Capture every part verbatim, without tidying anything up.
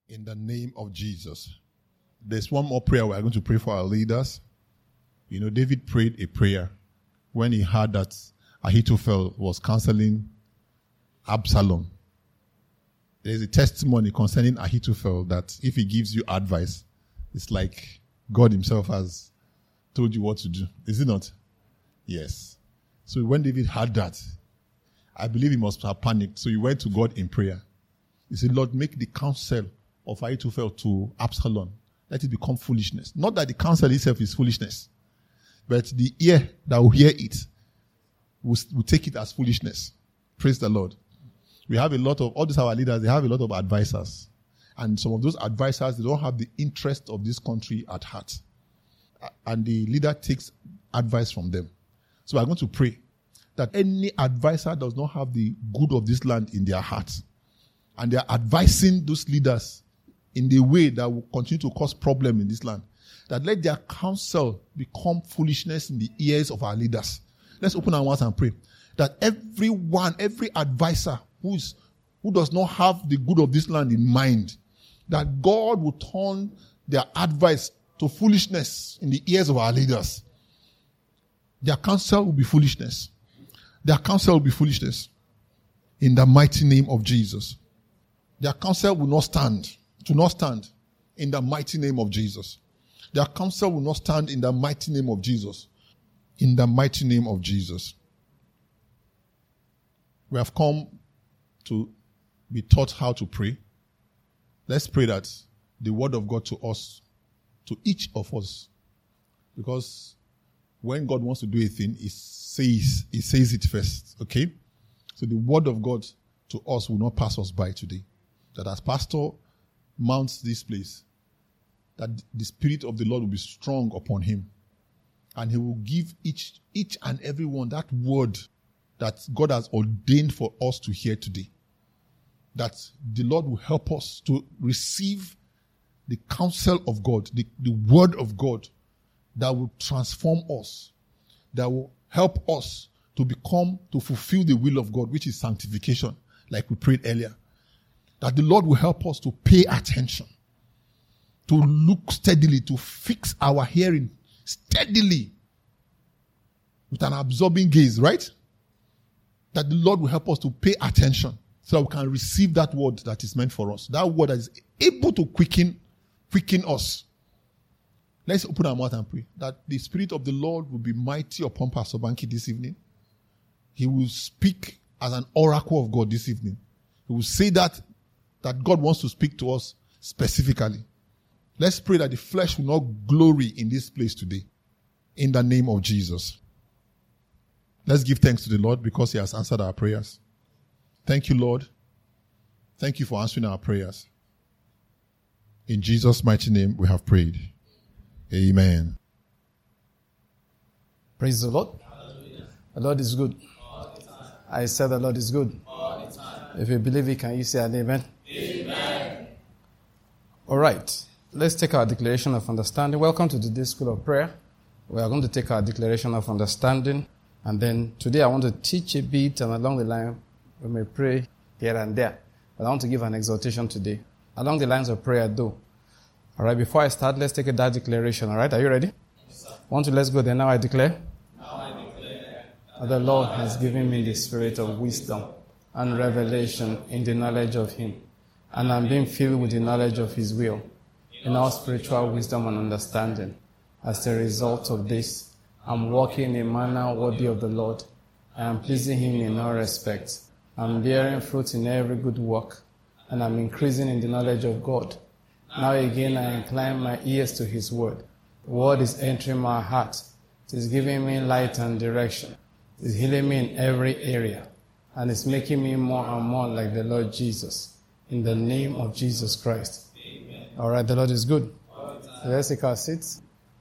In the name of Jesus. There's one more prayer we're going to pray for our leaders. You know, David prayed a prayer when he heard that Ahithophel was counseling Absalom. There's a testimony concerning Ahithophel that if he gives you advice, it's like God himself has told you what to do. Is it not? Yes. So when David heard that, I believe he must have panicked. So he went to God in prayer. He said, Lord, make the counsel of Ahithophel to Absalom, let it become foolishness. Not that the counsel itself is foolishness, but the ear that will hear it will, will take it as foolishness. Praise the Lord. We have a lot of, all these our leaders, they have a lot of advisors. And some of those advisors, they don't have the interest of this country at heart. And the leader takes advice from them. So I'm going to pray that any advisor does not have the good of this land in their heart. And they are advising those leaders in the way that will continue to cause problem in this land. That let their counsel become foolishness in the ears of our leaders. Let's open our mouths and pray. That everyone, every advisor who is, who does not have the good of this land in mind, that God will turn their advice to foolishness in the ears of our leaders. Their counsel will be foolishness. Their counsel will be foolishness. In the mighty name of Jesus. Their counsel will not stand. To not stand. In the mighty name of Jesus. Their counsel will not stand in the mighty name of Jesus. In the mighty name of Jesus. We have come to be taught how to pray. Let's pray that the word of God to us, to each of us, because when God wants to do a thing, he says, he says it first. Okay? So the word of God to us will not pass us by today. That as pastor mounts this place, that the Spirit of the Lord will be strong upon him. And he will give each, each and every one that word that God has ordained for us to hear today. That the Lord will help us to receive the counsel of God, the, the word of God that will transform us, that will help us to become, to fulfill the will of God, which is sanctification, like we prayed earlier. That the Lord will help us to pay attention, to look steadily, to fix our hearing steadily with an absorbing gaze, right? That the Lord will help us to pay attention so that we can receive that word that is meant for us. That word that is able to quicken, quicken us. Let's open our mouth and pray that the Spirit of the Lord will be mighty upon Pastor Banky this evening. He will speak as an oracle of God this evening. He will say that, that God wants to speak to us specifically. Let's pray that the flesh will not glory in this place today. In the name of Jesus. Let's give thanks to the Lord because he has answered our prayers. Thank you, Lord. Thank you for answering our prayers. In Jesus' mighty name we have prayed. Amen. Praise the Lord. Hallelujah. The Lord is good. I said the Lord is good. If you believe it, can you say an amen? Amen. All right. Let's take our declaration of understanding. Welcome to today's School of Prayer. We are going to take our declaration of understanding. And then today I want to teach a bit, and along the line we may pray here and there. But I want to give an exhortation today. Along the lines of prayer though. All right, before I start, let's take a that declaration. All right, are you ready? Yes, sir. One, two, let's go there. Now I declare. Now I declare that the Lord has given me the spirit of wisdom and revelation in the knowledge of him. And I'm being filled with the knowledge of his will in all spiritual wisdom and understanding. As a result of this, I'm walking in a manner worthy of the Lord. I am pleasing him in all respects. I'm bearing fruit in every good work, and I'm increasing in the knowledge of God. Now again I incline my ears to his word. The word is entering my heart. It is giving me light and direction. It is healing me in every area. And it's making me more and more like the Lord Jesus. In the name of Jesus Christ. Amen. All right, the Lord is good. So let's take our seats.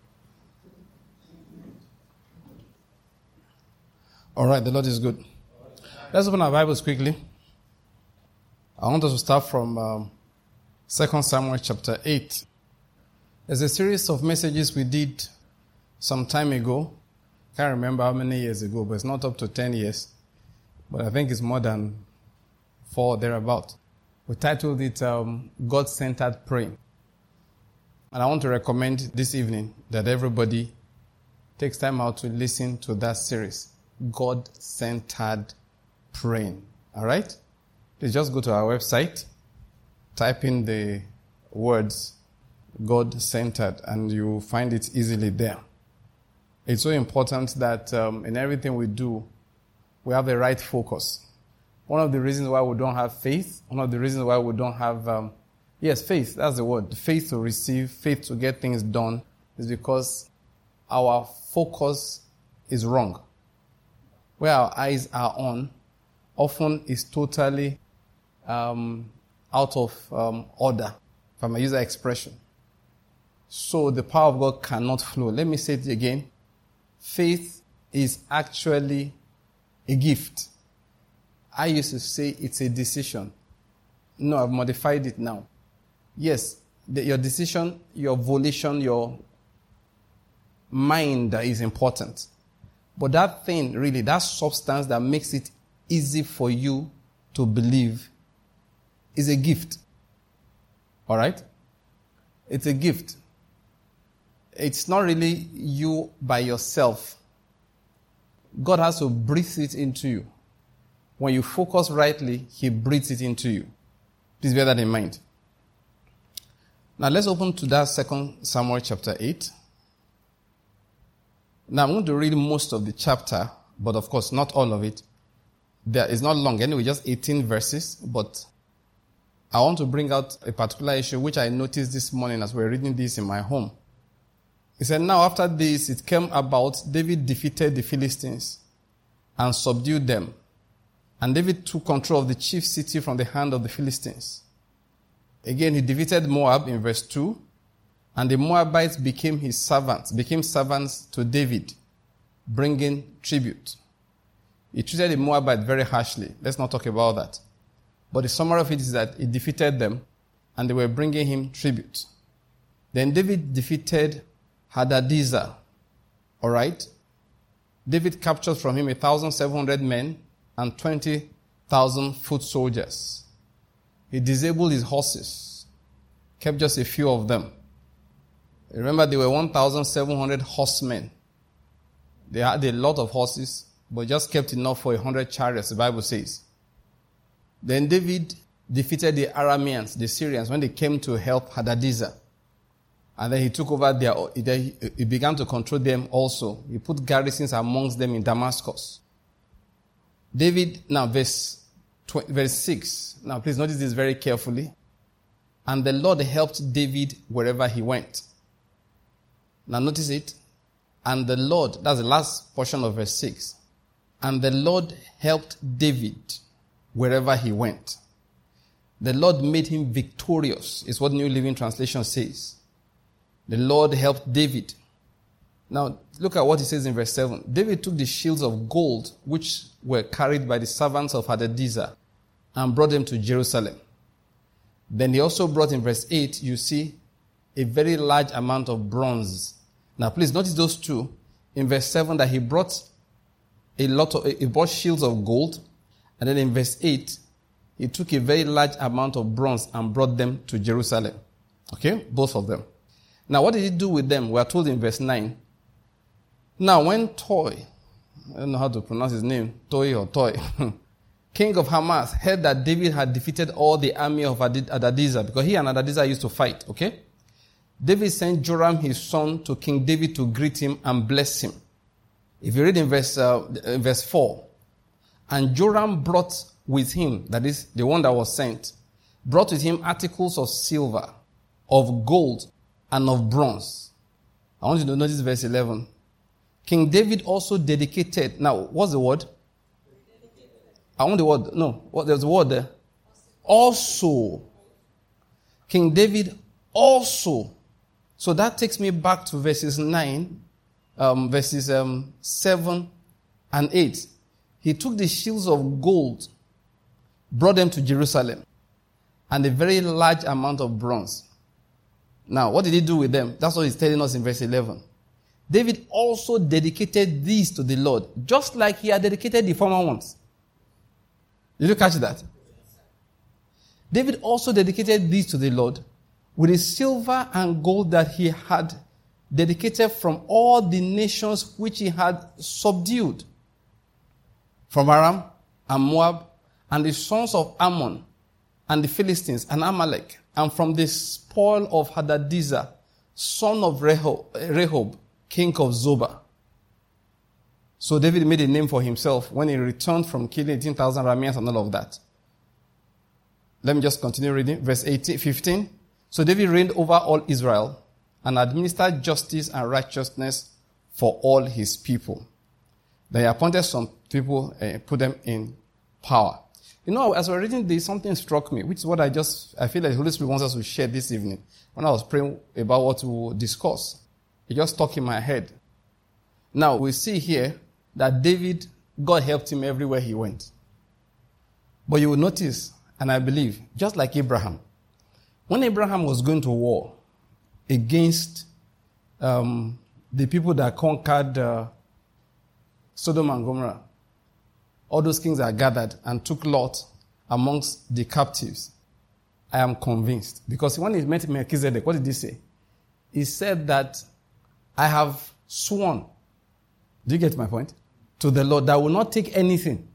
All right, the Lord is good. Let's open our Bibles quickly. I want us to start from um, Second Samuel chapter eight. There's a series of messages we did some time ago. Can't remember how many years ago, but it's not up to ten years. But I think it's more than four thereabout. We titled it um, God-Centered Praying. And I want to recommend this evening that everybody takes time out to listen to that series, God-Centered Praying. All right? Please just go to our website, type in the words God-Centered, and you'll find it easily there. It's so important that um, in everything we do, we have the right focus. One of the reasons why we don't have faith, one of the reasons why we don't have, um, yes, faith, that's the word, faith to receive, faith to get things done, is because our focus is wrong. Where our eyes are on often is totally um, out of um, order, if I may use that expression. So the power of God cannot flow. Let me say it again. Faith is actually a gift. I used to say it's a decision. No, I've modified it now. Yes, the, your decision, your volition, your mind is important. But that thing, really, that substance that makes it easy for you to believe is a gift. All right? It's a gift. It's not really you by yourself. God has to breathe it into you. When you focus rightly, He breathes it into you. Please bear that in mind. Now let's open to that Second Samuel chapter eight. Now I'm going to read most of the chapter, but of course not all of it. There is not long anyway, just eighteen verses, but I want to bring out a particular issue which I noticed this morning as we were reading this in my home. He said, now after this, it came about, David defeated the Philistines and subdued them. And David took control of the chief city from the hand of the Philistines. Again, he defeated Moab in verse two. And the Moabites became his servants, became servants to David, bringing tribute. He treated the Moabites very harshly. Let's not talk about that. But the summary of it is that he defeated them, and they were bringing him tribute. Then David defeated Hadadezer. All right? David captured from him one thousand seven hundred men and twenty thousand foot soldiers. He disabled his horses, kept just a few of them. Remember, there were one thousand seven hundred horsemen. They had a lot of horses, but just kept enough for one hundred chariots, the Bible says. Then David defeated the Arameans, the Syrians, when they came to help Hadadezer. And then he took over their, he began to control them also. He put garrisons amongst them in Damascus. David, now verse, verse six. Now please notice this very carefully. And the Lord helped David wherever he went. Now notice it. And the Lord, that's the last portion of verse six. And the Lord helped David wherever he went. The Lord made him victorious, is what New Living Translation says. The Lord helped David. Now, look at what he says in verse seven. David took the shields of gold, which were carried by the servants of Hadadezer, and brought them to Jerusalem. Then he also brought in verse eight, you see, a very large amount of bronze. Now, please notice those two. In verse seven, that he brought a lot of, he brought shields of gold. And then in verse eight, he took a very large amount of bronze and brought them to Jerusalem. Okay? Both of them. Now, what did he do with them? We are told in verse nine. Now, when Toi, I don't know how to pronounce his name, Toi or Toi, king of Hamath, heard that David had defeated all the army of Hadadezer, because he and Hadadezer used to fight, okay? David sent Joram, his son, to King David to greet him and bless him. If you read in verse, uh, in verse four, and Joram brought with him, that is, the one that was sent, brought with him articles of silver, of gold, and of bronze. I want you to notice verse eleven. King David also dedicated, now, what's the word? I want the word, no, what, there's a word there. Also. King David also. So that takes me back to verses nine, um, verses um, seven and eight. He took the shields of gold, brought them to Jerusalem, and a very large amount of bronze. Now, what did he do with them? That's what he's telling us in verse eleven. David also dedicated these to the Lord, just like he had dedicated the former ones. Did you catch that? David also dedicated these to the Lord with the silver and gold that he had dedicated from all the nations which he had subdued, from Aram and Moab and the sons of Ammon and the Philistines and Amalek, and from the spoil of Hadadezer, son of Rehob, Rehob, king of Zobah. So David made a name for himself when he returned from killing eighteen thousand Arameans and all of that. Let me just continue reading. Verse eighteen, fifteen. So David reigned over all Israel and administered justice and righteousness for all his people. Then he appointed some people, uh, put them in power. You know, as we were reading this, something struck me, which is what I just, I feel like the Holy Spirit wants us to share this evening. When I was praying about what to discuss, it just stuck in my head. Now, we see here that David, God helped him everywhere he went. But you will notice, and I believe, just like Abraham, when Abraham was going to war against um, the people that conquered uh, Sodom and Gomorrah, all those kings that gathered and took Lot amongst the captives, I am convinced. Because when he met Melchizedek, what did he say? He said that I have sworn, do you get my point? To the Lord that I will not take anything,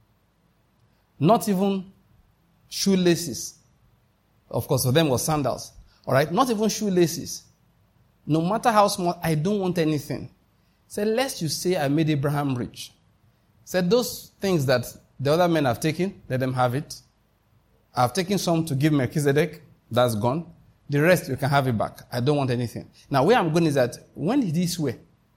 not even shoelaces. Of course, for them was sandals. All right, not even shoelaces. No matter how small, I don't want anything. He said, lest you say I made Abraham rich. He said, those things that the other men have taken, let them have it. I've taken some to give Melchizedek, that's gone. The rest, you can have it back. I don't want anything. Now, where I'm going is that, when did he swear?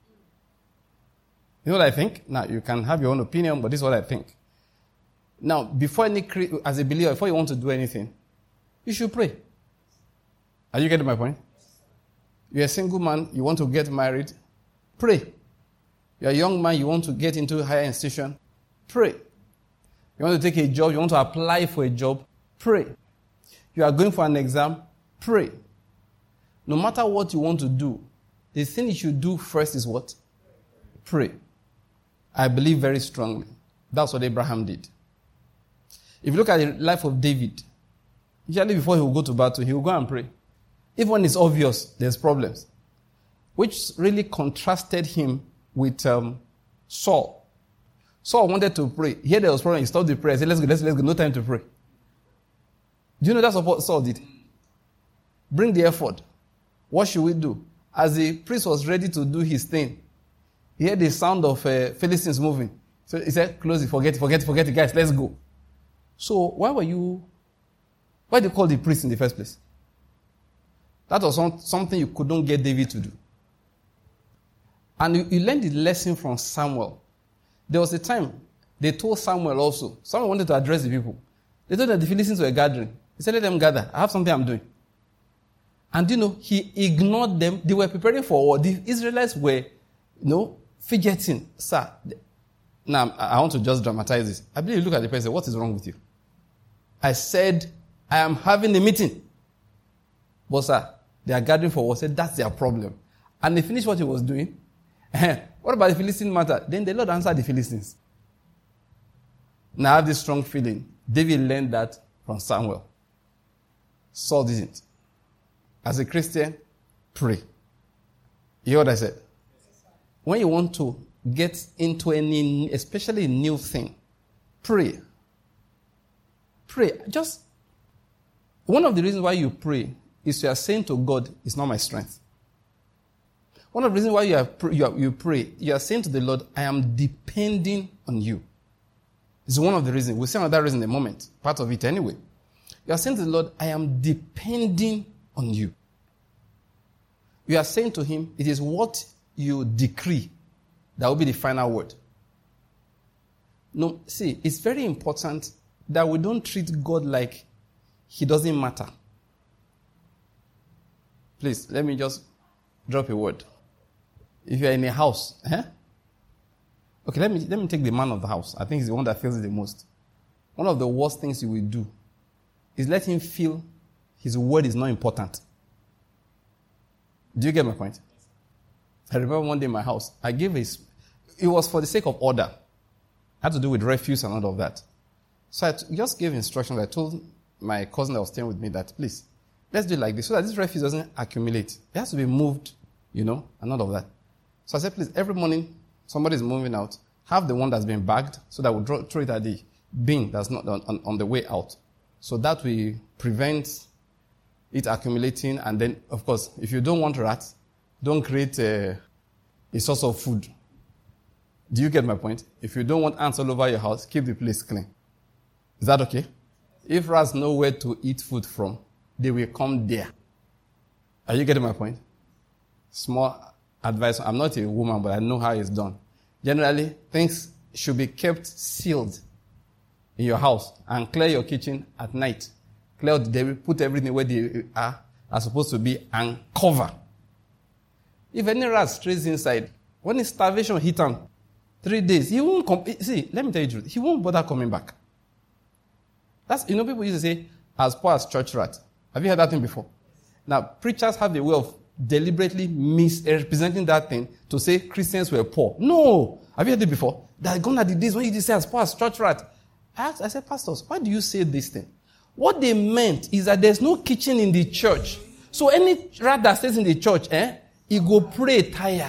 You know what I think? Now, you can have your own opinion, but this is what I think. Now, before any, as a believer, before you want to do anything, you should pray. Are you getting my point? You're a single man, you want to get married, pray. You're a young man, you want to get into a higher institution, pray. You want to take a job, you want to apply for a job, pray. You are going for an exam, pray. No matter what you want to do, the thing you should do first is what? Pray. I believe very strongly. That's what Abraham did. If you look at the life of David, usually before he will go to battle, he will go and pray. Even when it's obvious, there's problems. Which really contrasted him with um, Saul. Saul wanted to pray. Here there was a problem. He stopped the prayer. He said, let's go, let's, let's go. No time to pray. Do you know that's what Saul did? Bring the effort. What should we do? As the priest was ready to do his thing, he heard the sound of uh, Philistines moving. So he said, close it, forget it, forget it, forget it, guys, let's go. So why were you, why did you call the priest in the first place? That was some, something you couldn't get David to do. And you, you learned the lesson from Samuel. There was a time they told Samuel also, Samuel wanted to address the people. They told that the Philistines were gathering. He said, let them gather. I have something I'm doing. And you know, he ignored them. They were preparing for war. The Israelites were, you know, fidgeting. Sir, now I want to just dramatize this. I believe you look at the person and say, what is wrong with you? I said, I am having a meeting. But sir, they are gathering for war. I said, that's their problem. And they finished what he was doing. What about the Philistine matter? Then the Lord answered the Philistines. Now I have this strong feeling. David learned that from Samuel. Saul didn't. As a Christian, pray. You hear what I said? When you want to get into any, especially a new thing, pray. Pray. Just, one of the reasons why you pray is you are saying to God, it's not my strength. One of the reasons why you, are, you, are, you pray, you are saying to the Lord, I am depending on you. It's one of the reasons. We'll see another reason in a moment. Part of it anyway. You are saying to the Lord, I am depending on you. You are saying to him, it is what you decree that will be the final word. No, see, it's very important that we don't treat God like he doesn't matter. Please, let me just drop a word. If you are in a house, eh? Okay, let me let me take the man of the house. I think he's the one that feels it the most. One of the worst things you will do is let him feel his word is not important. Do you get my point? I remember one day in my house, I gave a, it was for the sake of order. It had to do with refuse and all of that. So I t- just gave instructions. I told my cousin that was staying with me that, please, let's do it like this so that this refuse doesn't accumulate. It has to be moved, you know, and all of that. So I said, please, every morning somebody's moving out, have the one that's been bagged so that we'll draw, throw it at the bin that's not on, on, on the way out. So that we prevent it accumulating. And then, of course, if you don't want rats, don't create a, a source of food. Do you get my point? If you don't want ants all over your house, keep the place clean. Is that okay? If rats know where to eat food from, they will come there. Are you getting my point? Small advice. I'm not a woman, but I know how it's done. Generally, things should be kept sealed in your house and clear your kitchen at night. Clear the debris, put everything where they are, are supposed to be, and cover. If any rat strays inside, when it's starvation hit him, three days, he won't come. See, let me tell you the truth. He won't bother coming back. That's, you know, people used to say, as poor as church rat. Have you heard that thing before? Now, preachers have the way of deliberately misrepresenting that thing to say Christians were poor. No! Have you heard it before? There are gone are the days when you just say, as poor as church rat. I asked, I said, pastors, why do you say this thing? What they meant is that there's no kitchen in the church. So any rat that stays in the church, eh, he go pray tire.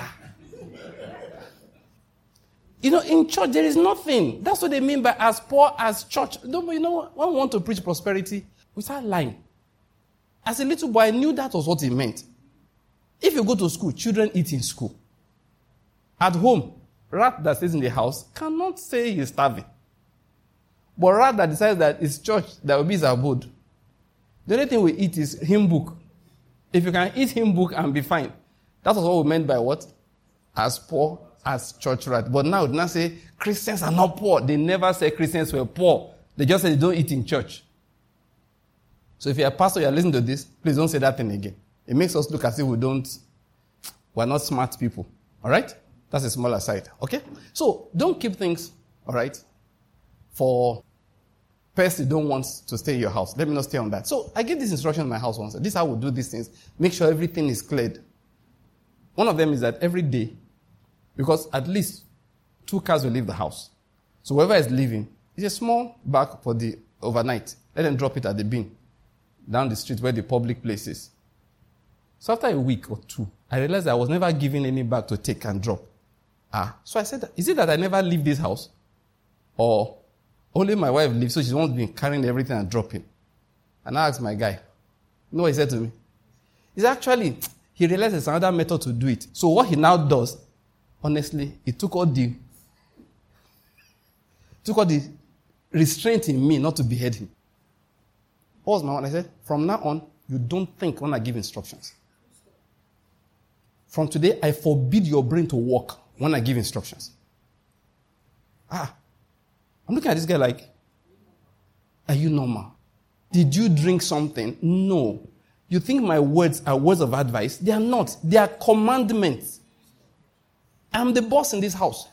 You know, in church, there is nothing. That's what they mean by as poor as church. Don't you know, when we want to preach prosperity, we start lying. As a little boy, I knew that was what it meant. If you go to school, children eat in school. At home, rat that stays in the house cannot say he's starving. But rat that decides that it's church that will be his abode, the only thing we eat is hymn book. If you can eat hymn book and be fine. That was what we meant by what? As poor as church rat. But now, they now say Christians are not poor. They never say Christians were poor. They just say they don't eat in church. So if you're a pastor, you're listening to this, please don't say that thing again. It makes us look as if we don't, we're not smart people. All right? That's a small aside. Okay? So don't keep things, all right, for person you don't want to stay in your house. Let me not stay on that. So I gave this instruction in my house once. This is how we do these things. Make sure everything is cleared. One of them is that every day, because at least two cars will leave the house. So whoever is leaving, it's a small bag for the overnight. Let them drop it at the bin down the street where the public place is. So after a week or two, I realized I was never given any bag to take and drop. Ah, so I said, is it that I never leave this house? Or only my wife leaves, so she won't be carrying everything and dropping? And I asked my guy, you know what he said to me? He's actually, he realized there's another method to do it. So what he now does, honestly, he took all the, took all the restraint in me not to behead him. What was my one? I said, from now on, you don't think when I give instructions. From today, I forbid your brain to work when I give instructions. Ah, I'm looking at this guy like, are you normal? Did you drink something? No. You think my words are words of advice? They are not. They are commandments. I'm the boss in this house.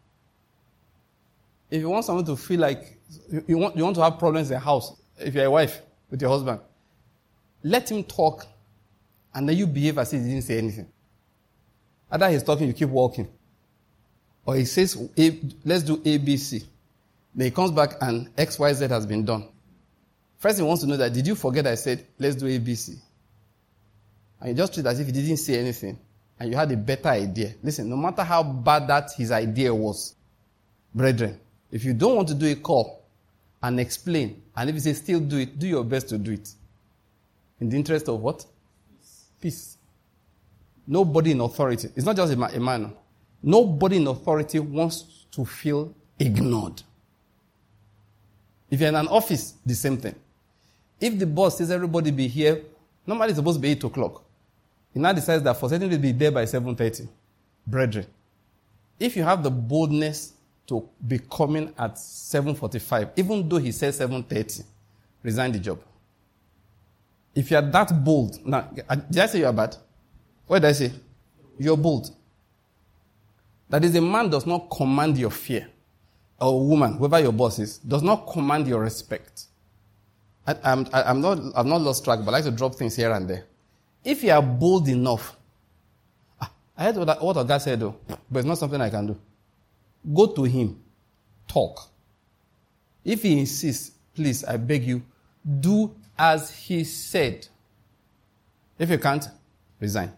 If you want someone to feel like you want, you want to have problems in the house, if you're a wife with your husband, let him talk and then you behave as if he didn't say anything. After he's talking, you keep walking. Or he says, a, let's do A, B, C. Then he comes back and X, Y, Z has been done. First he wants to know that, did you forget I said, let's do A, B, C? And you just treat it as if he didn't say anything. And you had a better idea. Listen, no matter how bad that his idea was, brethren, if you don't want to do a call and explain, and if you say still do it, do your best to do it. In the interest of what? Peace. Peace. Nobody in authority, it's not just a man, a man. Nobody in authority wants to feel ignored. If you're in an office, the same thing. If the boss says everybody be here, normally it's supposed to be eight o'clock. He now decides that for certain to be there by seven thirty. Brethren, if you have the boldness to be coming at seven forty-five, even though he says seven thirty, resign the job. If you are that bold, now, did I say you are bad? What did I say? You're bold. That is, a man does not command your fear. Or a woman, whoever your boss is, does not command your respect. I, I'm, I, I'm not, I've not lost track, but I like to drop things here and there. If you are bold enough, I heard what, what God said though, but it's not something I can do. Go to him, talk. If he insists, please, I beg you, Do as he said. If you can't, resign.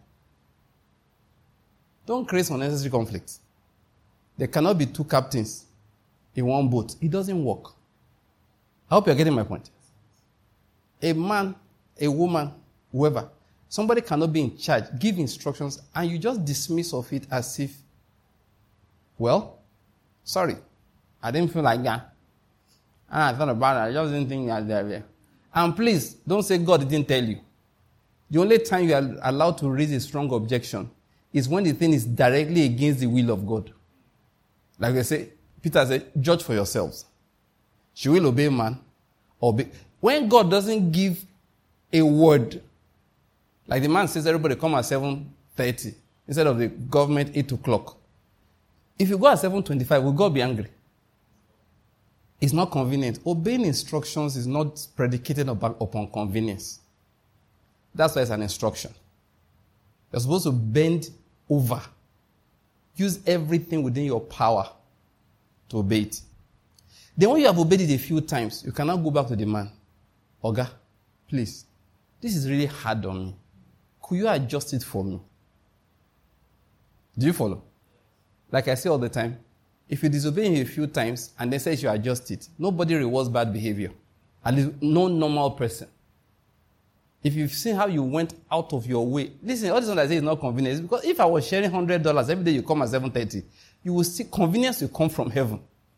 Don't create unnecessary conflicts. There cannot be two captains in one boat. It doesn't work. I hope you're getting my point. A man, a woman, whoever, somebody cannot be in charge, give instructions, and you just dismiss of it as if, well, sorry, I didn't feel like that. And I thought about it, I just didn't think that there. And please, don't say God didn't tell you. The only time you are allowed to raise a strong objection is when the thing is directly against the will of God. Like they say, Peter said, judge for yourselves. She will obey man. Obey. When God doesn't give a word, like the man says, everybody come at seven thirty instead of the government eight o'clock. If you go at seven twenty-five, will God be angry? It's not convenient. Obeying instructions is not predicated upon convenience. That's why it's an instruction. You're supposed to bend over. Use everything within your power to obey it. Then when you have obeyed it a few times, you cannot go back to the man. Oga, please, this is really hard on me. Could you adjust it for me? Do you follow? Like I say all the time, if you disobey him a few times and then say you adjust it, nobody rewards bad behavior. At least no normal person. If you've seen how you went out of your way, listen, all this one I say is not convenience. Because if I was sharing one hundred dollars every day you come at seven thirty, you will see convenience will come from heaven.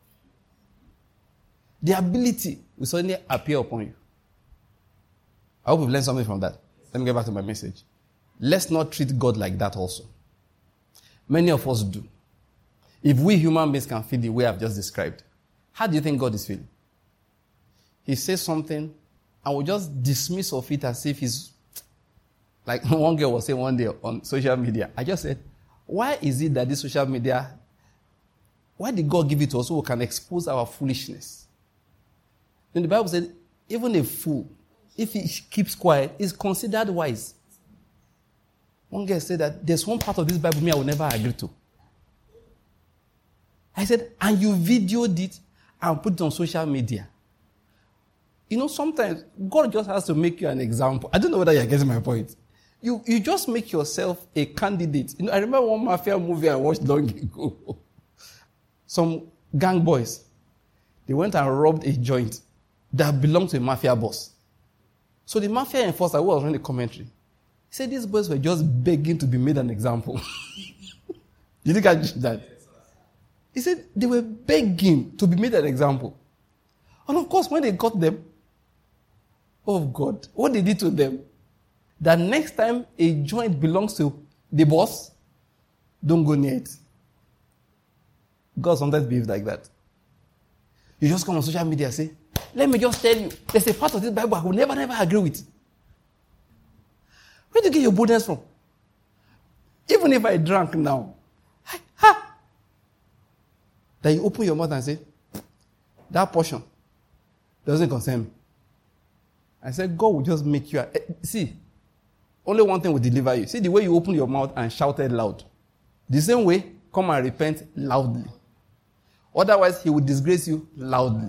The ability will suddenly appear upon you. I hope you've learned something from that. Let me get back to my message. Let's not treat God like that also. Many of us do. If we human beings can feel the way I've just described, how do you think God is feeling? He says something and we just dismiss of it as if he's, like one girl was saying one day on social media. I just said, why is it that this social media, why did God give it to us so we can expose our foolishness? Then the Bible said, even a fool, if he keeps quiet, is considered wise. One girl said that there's one part of this Bible me I will never agree to. I said, and you videoed it and put it on social media. You know, sometimes God just has to make you an example. I don't know whether you're getting my point. You you just make yourself a candidate. You know, I remember one mafia movie I watched long ago. Some gang boys, they went and robbed a joint that belonged to a mafia boss. So the mafia enforcer who was running the commentary, he said these boys were just begging to be made an example. Did you catch that? He said they were begging to be made an example. And of course, when they got them, oh God, what they did to them, that next time a joint belongs to the boss, don't go near it. God sometimes behaves like that. You just come on social media and say, let me just tell you, there's a part of this Bible I will never, never agree with. Where do you get your boldness from? Even if I drank now, ha! Then you open your mouth and say, that portion doesn't concern me. I said, God will just make you... See, only one thing will deliver you. See the way you open your mouth and shouted loud. The same way, come and repent loudly. Otherwise, he will disgrace you loudly.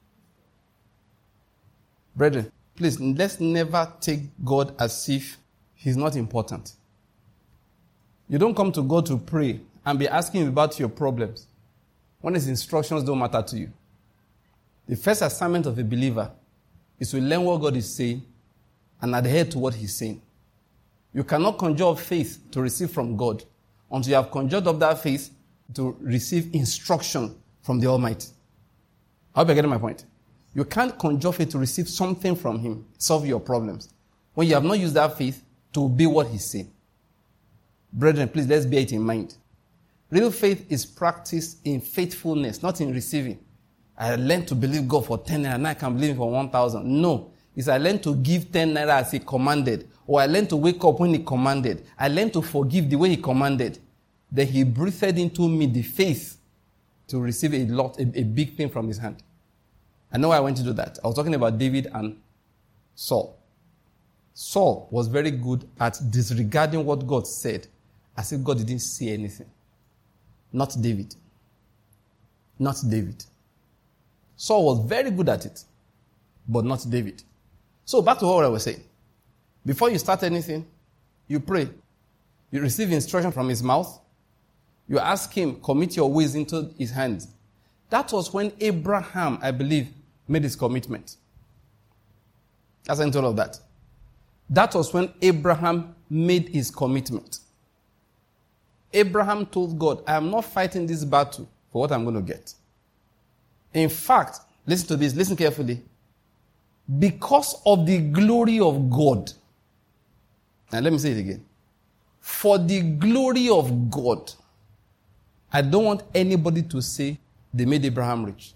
Brethren, please, let's never take God as if he's not important. You don't come to God to pray and be asking him about your problems when his instructions don't matter to you. The first assignment of a believer is to learn what God is saying and adhere to what he's saying. You cannot conjure up faith to receive from God until you have conjured up that faith to receive instruction from the Almighty. I hope you're getting my point. You can't conjure faith to receive something from him, solve your problems, when you have not used that faith to obey what he's saying. Brethren, please, let's bear it in mind. Real faith is practiced in faithfulness, not in receiving. I learned to believe God for ten naira, and I can believe him for one thousand. No. It's I learned to give ten naira as he commanded. Or I learned to wake up when he commanded. I learned to forgive the way he commanded. Then he breathed into me the faith to receive a lot, a, a big thing from his hand. I know why I went to do that. I was talking about David and Saul. Saul was very good at disregarding what God said as if God didn't say anything. Not David. Not David. Saul was very good at it, but not David. So back to what I was saying. Before you start anything, you pray. You receive instruction from his mouth. You ask him, commit your ways into his hands. That was when Abraham, I believe, made his commitment. That's into all of that. That was when Abraham made his commitment. Abraham told God, I am not fighting this battle for what I'm going to get. In fact, listen to this, listen carefully. Because of the glory of God. And let me say it again. For the glory of God, I don't want anybody to say they made Abraham rich.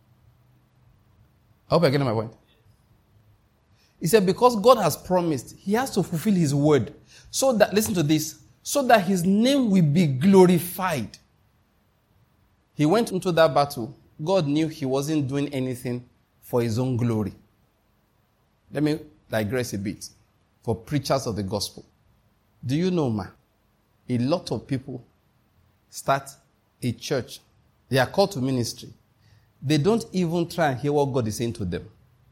I hope you're getting my point. He said, because God has promised, he has to fulfill his word. So that, listen to this, so that his name will be glorified. He went into that battle. God knew he wasn't doing anything for his own glory. Let me digress a bit. For preachers of the gospel. Do you know, ma? A lot of people start a church. They are called to ministry. They don't even try and hear what God is saying to them.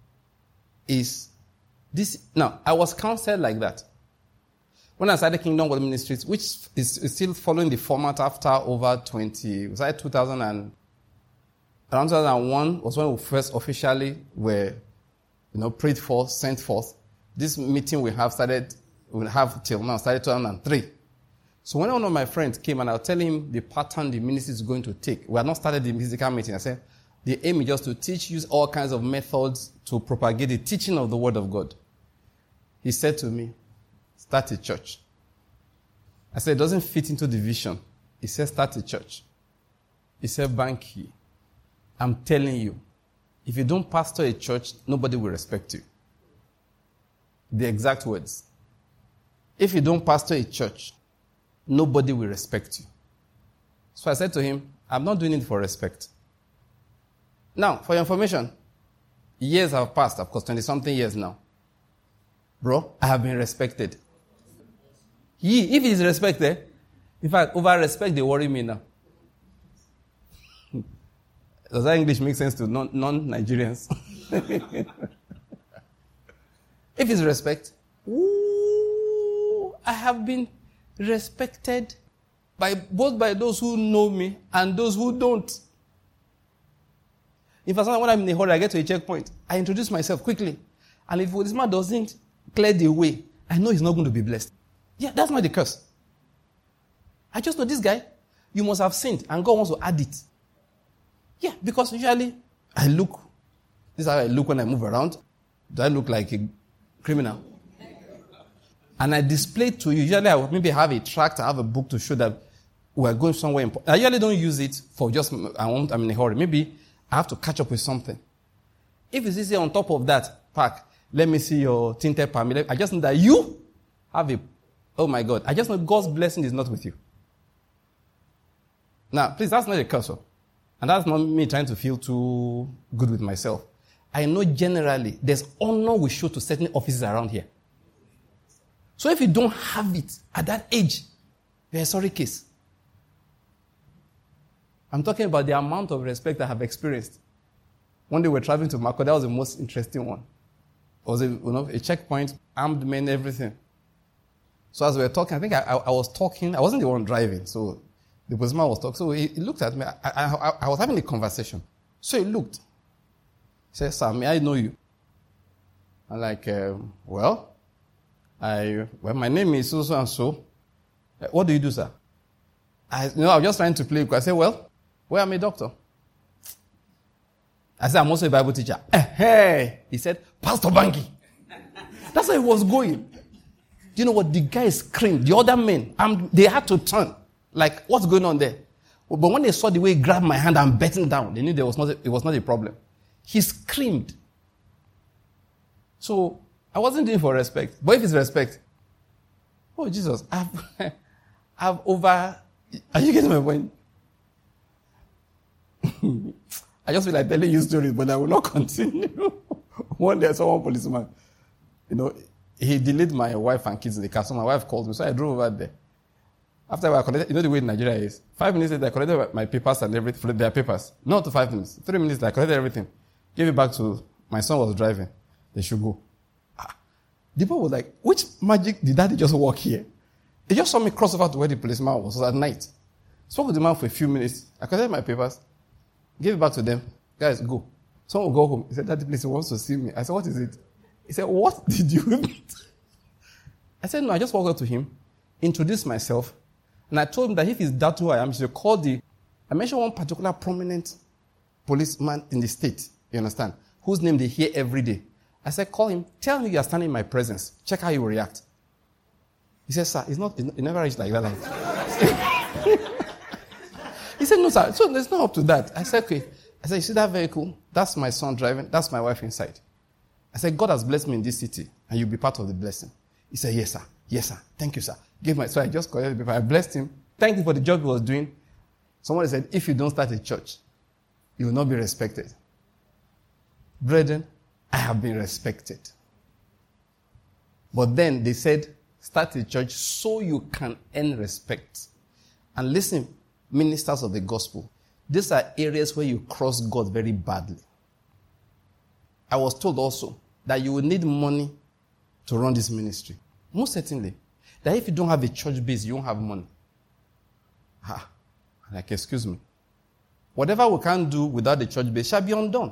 Is this now? I was counseled like that when I started Kingdom World Ministries, which is, is still following the format after over twenty. Was that two thousand and around two thousand one was when we first officially were, you know, prayed for, sent forth. This meeting we have started, we have till now started two thousand three. So when one of my friends came and I was telling him the pattern the ministry is going to take, we had not started the physical meeting. I said, the aim is just to teach, use all kinds of methods to propagate the teaching of the Word of God. He said to me, start a church. I said, it doesn't fit into the vision. He said, start a church. He said, Banky, I'm telling you, if you don't pastor a church, nobody will respect you. The exact words. If you don't pastor a church, nobody will respect you. So I said to him, I'm not doing it for respect. Now, for your information, years have passed, of course, twenty-something years now. Bro, I have been respected. He, if he's respected, in fact, over respect, they worry me now. Does that English make sense to non- non-Nigerians? If it's respect, ooh, I have been respected by both by those who know me and those who don't. In fact, when I'm in a hurry, I get to a checkpoint. I introduce myself quickly. And if this man doesn't clear the way, I know he's not going to be blessed. Yeah, that's not the curse. I just know this guy, you must have sinned, and God wants to add it. Yeah, because usually I look, this is how I look when I move around. Do I look like a criminal? And I display to you, usually I would maybe have a tract, I have a book to show that we're going somewhere important. I usually don't use it for just, I want, I'm in a hurry. Maybe I have to catch up with something. If it's easy on top of that, Park, let me see your tinted palm. I just know that you have a, oh my God, I just know God's blessing is not with you. Now, please, that's not a curse. And that's not me trying to feel too good with myself. I know generally there's honor we show to certain offices around here. So if you don't have it at that age, you're a sorry case. I'm talking about the amount of respect I have experienced. One day we were traveling to Marco, that was the most interesting one. It was a, you know, a checkpoint, armed men, everything. So as we were talking, I think I, I, I was talking, I wasn't the one driving, so the policeman was talking. So he, he looked at me, I, I, I was having a conversation. So he looked. He said, sir, may I know you? I'm like, um, well, I, well, my name is so-so and so. What do you do, sir? I, you know, I was just trying to play. I said, well, well, I'm a doctor. I said, I'm also a Bible teacher. Hey, he said, Pastor Banky. That's how he was going. Do you know what? The guy screamed. The other men, um, they had to turn. Like, what's going on there? But when they saw the way he grabbed my hand and bent down, they knew there was not a, it was not a problem. He screamed. So, I wasn't doing it for respect. But if it's respect, oh, Jesus, I've, I've over... Are you getting my point? I just feel like telling you stories, but I will not continue. One day I saw one policeman. You know, he delayed my wife and kids in the car. So my wife called me, so I drove over there. After I collected, you know the way in Nigeria is. Five minutes later, I collected my papers and everything, their papers. Not to five minutes. Three minutes later, I collected everything. Gave it back to, my son was driving. They should go. The boy was like, which magic did daddy just walk here? He just saw me cross over to where the policeman was. It was at night. Spoke with the man for a few minutes. I collected my papers, gave it back to them. Guys, go. Someone will go home. He said, daddy, please, he wants to see me. I said, what is it? He said, what did you meet? I said, no, I just walked up to him, introduced myself, and I told him that if he's that who I am, he should call the... I mentioned one particular prominent policeman in the state, you understand, whose name they hear every day. I said, call him, tell him you are standing in my presence. Check how he will react. He said, sir, it's not, it never reached like that. Like. He said, no, sir, so there's not up to that. I said, okay. I said, you see that vehicle? That's my son driving. That's my wife inside. I said, God has blessed me in this city, and you'll be part of the blessing. He said, yes, sir. Yes, sir. Thank you, sir. Give my, so I just collected the paper. I blessed him. Thanked him for the job he was doing. Somebody said, if you don't start a church, you will not be respected. Brethren, I have been respected. But then they said, start a church so you can earn respect. And listen, ministers of the gospel, these are areas where you cross God very badly. I was told also that you will need money to run this ministry. Most certainly. That if you don't have a church base, you won't have money. Ah, like, excuse me. Whatever we can do without the church base shall be undone.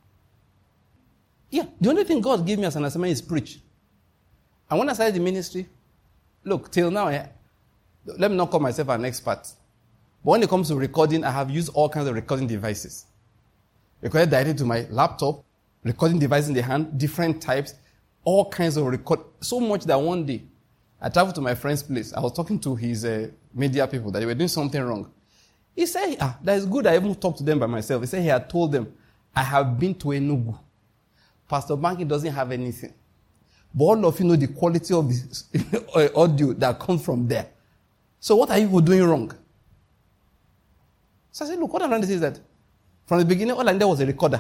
Yeah, the only thing God gave me as an assignment is preach. And when I started the ministry, look, till now, eh, let me not call myself an expert. But when it comes to recording, I have used all kinds of recording devices. Recorded directly to my laptop, recording device in the hand, different types, all kinds of record. So much that one day, I traveled to my friend's place. I was talking to his uh, media people that they were doing something wrong. He said, ah, that is good. I even talked to them by myself. He said he had told them, I have been to Enugu. Pastor Banky doesn't have anything. But all of you know the quality of the audio that comes from there. So what are you doing wrong? So I said, look, what I'm trying to say is that from the beginning, all I needed was a recorder.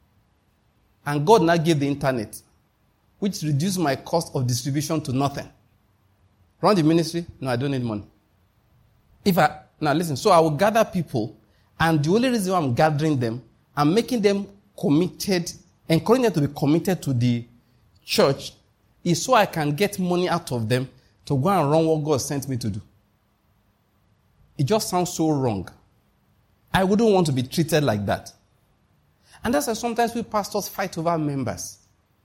And God now gave the internet, which reduced my cost of distribution to nothing. Run the ministry? No, I don't need money. If I, now listen, so I will gather people, and the only reason why I'm gathering them, I'm making them committed, encouraging them to be committed to the church, is so I can get money out of them to go and run what God sent me to do. It just sounds so wrong. I wouldn't want to be treated like that. And that's why sometimes we pastors fight over members.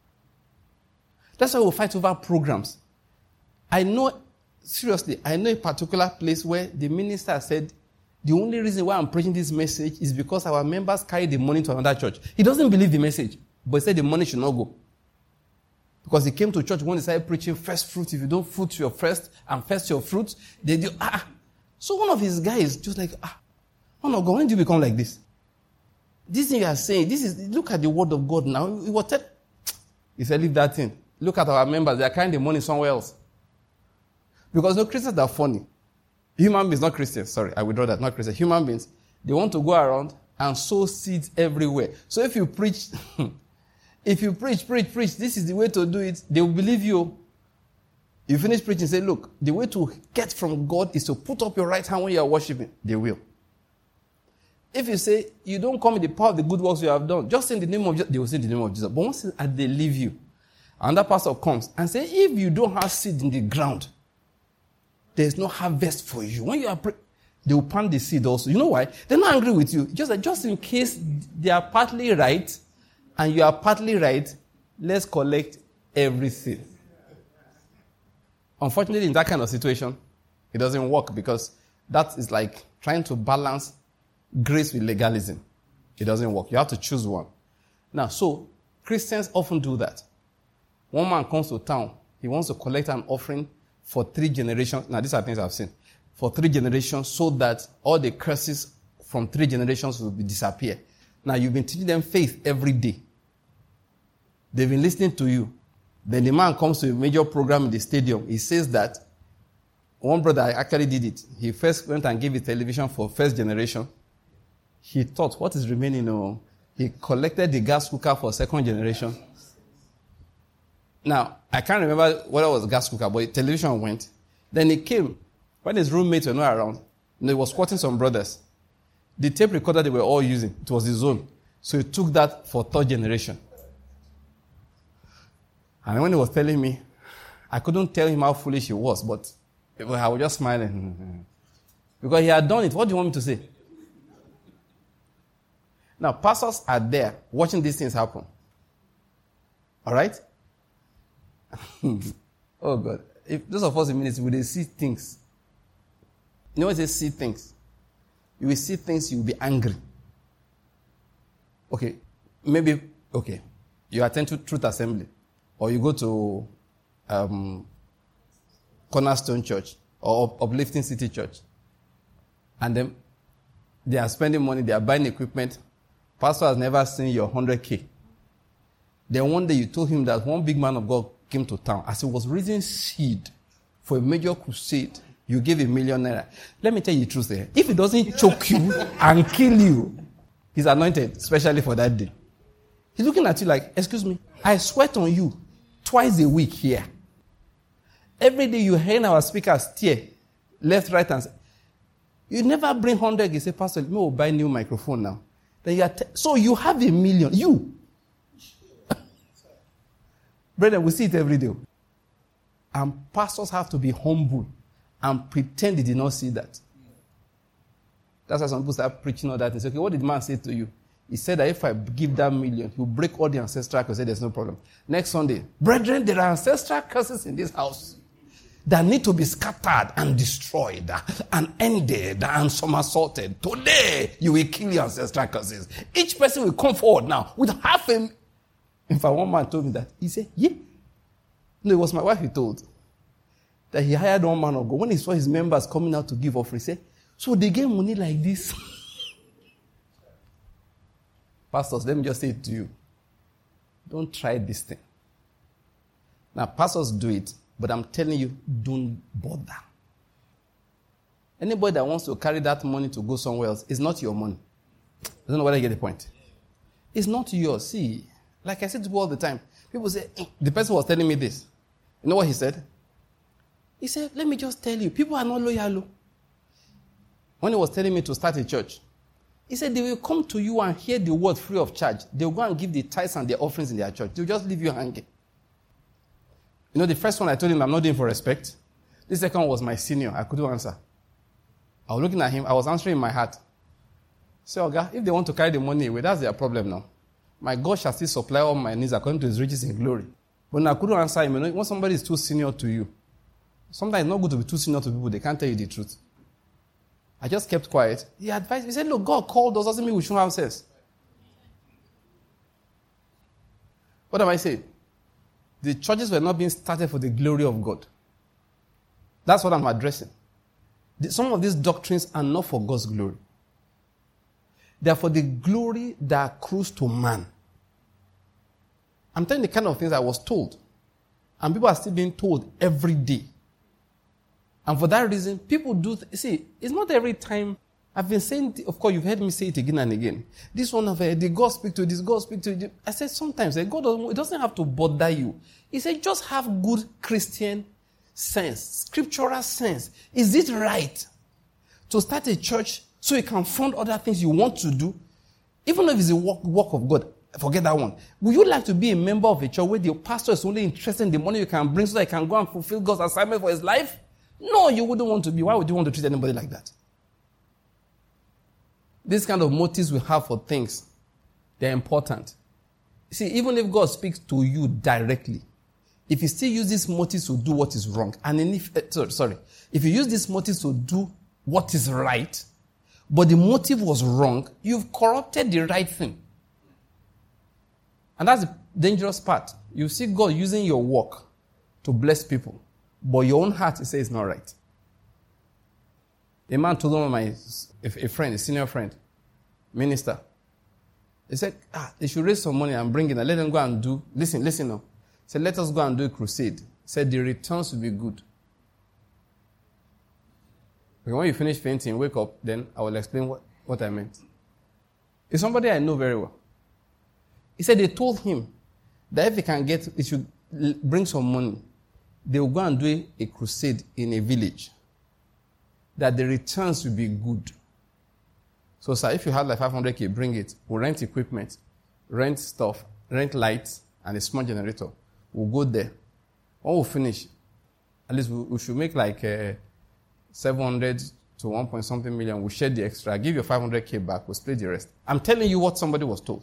That's why we fight over programs. I know, seriously, I know a particular place where the minister said, the only reason why I'm preaching this message is because our members carry the money to another church. He doesn't believe the message, but he said the money should not go. Because he came to church when he started preaching first fruit. If you don't fruit your first and first your fruit, they do, ah. So one of his guys just like, ah, oh no, God, when do you become like this? This thing you are saying, this is, look at the word of God now. He was tell, he said, leave that thing. Look at our members, they are carrying the money somewhere else. Because no Christians are funny. Human beings, not Christians, sorry, I withdraw that, not Christians. Human beings, they want to go around and sow seeds everywhere. So if you preach, if you preach, preach, preach, this is the way to do it, they will believe you. You finish preaching, say, look, the way to get from God is to put up your right hand when you are worshiping. They will. If you say, you don't come in the power of the good works you have done, just say in the name of Jesus, they will say in the name of Jesus. But once they leave you, another pastor comes and say, if you don't have seed in the ground, there's no harvest for you. When you are pre- they will plant the seed also. You know why? They're not angry with you. Just, just in case they are partly right and you are partly right, let's collect everything. Unfortunately, in that kind of situation, it doesn't work because that is like trying to balance grace with legalism. It doesn't work. You have to choose one. Now, so Christians often do that. One man comes to town. He wants to collect an offering for three generations. Now, these are things I've seen. For three generations so that all the curses from three generations will be disappear. Now, you've been teaching them faith every day. They've been listening to you. Then the man comes to a major program in the stadium. He says that one brother actually did it. He first went and gave a television for first generation. He thought, what is remaining? Oh, he collected the gas cooker for second generation. Now, I can't remember whether it was gas cooker, but the television went. Then he came. When his roommates were not around, and he was squatting some brothers. The tape recorder they were all using, it was his own. So he took that for third generation. And when he was telling me, I couldn't tell him how foolish he was, but I was just smiling. Because he had done it. What do you want me to say? Now, pastors are there watching these things happen. All right? Oh, God. If those of us in ministry, we see things. You know when they see things? You will see things, you will be angry. Okay. Maybe, okay. You attend to Truth Assembly. Or you go to um, Cornerstone Church. Or Uplifting City Church. And then they are spending money, they are buying equipment. Pastor has never seen your one hundred K. Then one day you told him that one big man of God came to town. As he was raising seed for a major crusade, you gave a million naira. Let me tell you the truth there. If he doesn't choke you and kill you, he's anointed, especially for that day. He's looking at you like, excuse me, I sweat on you twice a week here. Every day you hear our speakers steer left, right, and you never bring one hundred. You say, Pastor, let me buy a new microphone now. Then you are te- so you have a million. You. Brother, we see it every day. And pastors have to be humble and pretend they did not see that. That's why some people start preaching all that. They say, okay, what did the man say to you? He said that if I give that million, he'll break all the ancestral curses. There's no problem. Next Sunday, brethren, there are ancestral curses in this house that need to be scattered and destroyed and ended and somersaulted. Today, you will kill your ancestral curses. Each person will come forward now with half a... In fact, one man told me that. He said, yeah. No, it was my wife he told. That he hired one man of God. When he saw his members coming out to give offering, he said, so they get money like this? Pastors, let me just say it to you. Don't try this thing. Now, pastors do it. But I'm telling you, don't bother. Anybody that wants to carry that money to go somewhere else, it's not your money. I don't know whether you get the point. It's not yours. See, like I said to people all the time, people say, eh. The person was telling me this. You know what he said? He said, let me just tell you, people are not loyal. When he was telling me to start a church, he said they will come to you and hear the word free of charge. They will go and give the tithes and their offerings in their church. They will just leave you hanging. You know, the first one I told him I'm not doing for respect. The second was my senior. I couldn't answer. I was looking at him. I was answering in my heart. Say, Oga, if they want to carry the money away, that's their problem now. My God shall still supply all my needs according to his riches in glory. But I couldn't answer him. You know, when somebody is too senior to you, sometimes it's not good to be too senior to people. They can't tell you the truth. I just kept quiet. He advised me. He said, look, God called us. Doesn't mean we shouldn't have sex. What am I saying? The churches were not being started for the glory of God. That's what I'm addressing. The, some of these doctrines are not for God's glory. They are for the glory that accrues to man. I'm telling you the kind of things I was told. And people are still being told every day. And for that reason, people do... Th- see, it's not every time... I've been saying... Th- of course, you've heard me say it again and again. This one of uh, the God speak to this, God speak to this. I said sometimes, uh, God doesn't, it doesn't have to bother you. He said, just have good Christian sense, scriptural sense. Is it right to start a church so you can fund other things you want to do? Even if it's a work, work of God, forget that one. Would you like to be a member of a church where the pastor is only interested in the money you can bring so that he can go and fulfill God's assignment for his life? No, you wouldn't want to be. Why would you want to treat anybody like that? This kind of motives we have for things, they're important. See, even if God speaks to you directly, if you still use these motives to do what is wrong, and if, uh, sorry, sorry, if you use these motives to do what is right, but the motive was wrong, you've corrupted the right thing. And that's the dangerous part. You see God using your work to bless people, but your own heart, you say, it's not right. A man told one of my, a friend, a senior friend, minister, he said, ah, they should raise some money and bring it and let them go and do, listen, listen now. He said, let us go and do a crusade. He said, the returns will be good. But when you finish painting, wake up, then I will explain what, what I meant. It's somebody I know very well. He said they told him that if he can get, he should bring some money. They will go and do a crusade in a village. That the returns will be good. So, sir, if you have like five hundred K, bring it. We'll rent equipment, rent stuff, rent lights, and a small generator. We'll go there. When we finish, At least we, we should make like uh, seven hundred to one point something million. We share the extra. I give you five hundred K back. We'll split the rest. I'm telling you what somebody was told.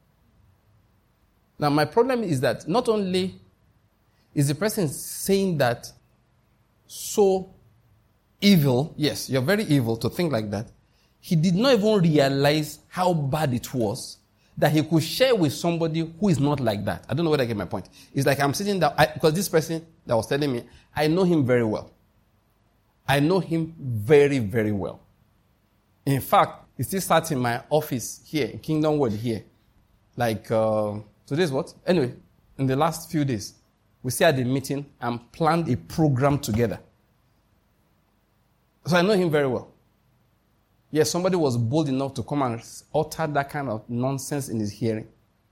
Now, my problem is that not only is the person saying that so evil, yes, you're very evil to think like that, he did not even realize how bad it was that he could share with somebody who is not like that. I don't know whether I get my point. It's like I'm sitting down, I, because this person that was telling me, I know him very well. I know him very, very well. In fact, he still sat in my office here, in Kingdom World here. Like, uh, today's what? Anyway, in the last few days, we sat at the meeting and planned a program together. So I know him very well. Yes, somebody was bold enough to come and utter that kind of nonsense in his hearing.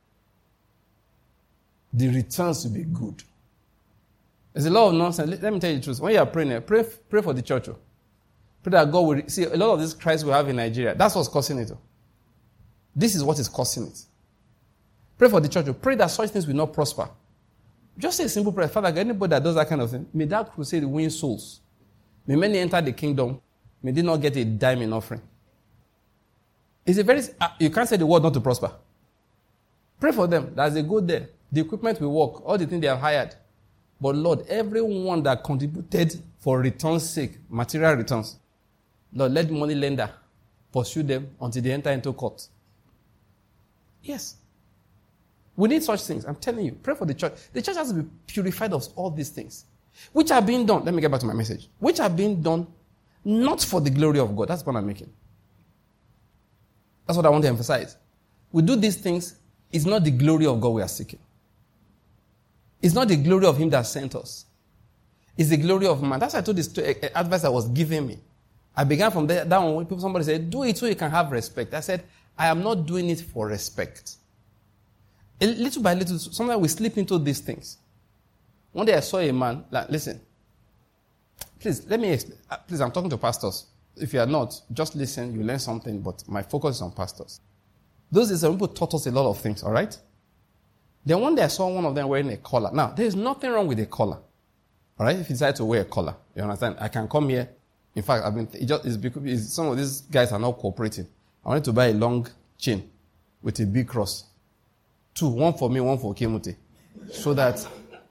The returns will be good. There's a lot of nonsense. Let, let me tell you the truth. When you are praying, pray, pray for the church. Pray that God will... See, a lot of this Christ we have in Nigeria, that's what's causing it. This is what is causing it. Pray for the church. Pray that such things will not prosper. Just say a simple prayer. Father, anybody that does that kind of thing, may that crusade win souls. May many enter the kingdom. May they not get a dime in offering. It's a very... Uh, you can't say the word not to prosper. Pray for them. As they go there, the equipment will work. All the things they have hired. But Lord, everyone that contributed for returns' sake, material returns, Lord, let the money lender pursue them until they enter into court. Yes. We need such things. I'm telling you. Pray for the church. The church has to be purified of all these things. Which are being done. Let me get back to my message. Which are being done not for the glory of God. That's what I'm making. That's what I want to emphasize. We do these things. It's not the glory of God we are seeking. It's not the glory of Him that sent us. It's the glory of man. That's why I told this advice that was given me. I began from there, that one when people, somebody said, do it so you can have respect. I said, I am not doing it for respect. A little by little, sometimes we slip into these things. One day I saw a man, like, listen, please, let me explain. Please, I'm talking to pastors. If you are not, just listen, you learn something, but my focus is on pastors. Those days, people taught us a lot of things, all right? Then one day I saw one of them wearing a collar. Now, there is nothing wrong with a collar. All right? If you decide to wear a collar, you understand? I can come here. In fact, I've been, it just, it's because it's, some of these guys are not cooperating. I wanted to buy a long chain with a big cross. Two, one for me, one for Kemote. So that,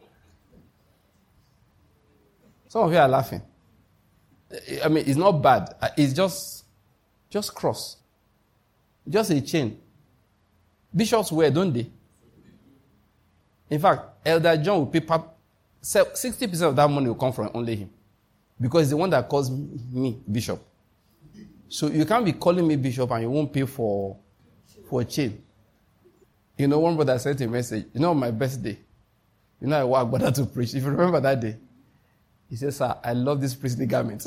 some of you are laughing. I mean, it's not bad. It's just, just cross. Just a chain. Bishops wear, don't they? In fact, Elder John will pay sixty percent of that money will come from only him. Because he's the one that calls me bishop. So you can't be calling me bishop and you won't pay for, for a chain. You know, one brother sent a message. You know, my birthday. You know, I walk brother to preach. If you remember that day, he said, sir, I love this priestly garment.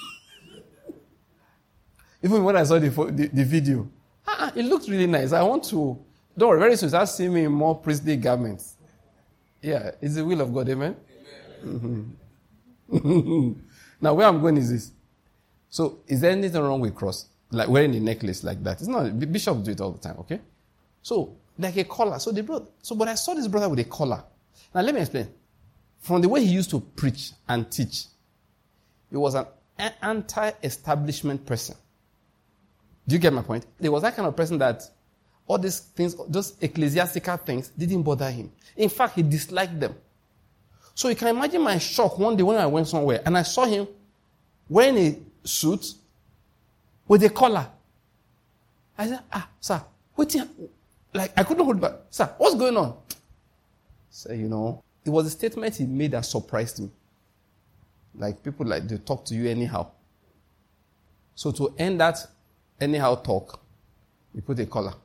Even when I saw the, the, the video, ah, it looked really nice. I want to, don't worry, very soon start seeing me in more priestly garments. Yeah, it's the will of God, amen? Amen. Mm-hmm. Now, where I'm going is this. So, is there anything wrong with cross? Like wearing a necklace like that? It's not. Bishops do it all the time, okay? So, like a collar. So, the brother, so, but I saw this brother with a collar. Now, let me explain. From the way he used to preach and teach, he was an anti-establishment person. Do you get my point? There was that kind of person that all these things, those ecclesiastical things, didn't bother him. In fact, he disliked them. So you can imagine my shock one day when I went somewhere and I saw him wearing a suit with a collar. I said, ah, sir, wait, like I couldn't hold back. Sir, what's going on? So, you know, it was a statement he made that surprised me. Like people like they talk to you anyhow. So to end that anyhow talk, he put a collar.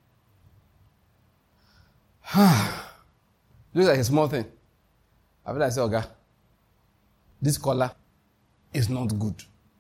Looks like a small thing. I feel like I say, okay, this collar is not good.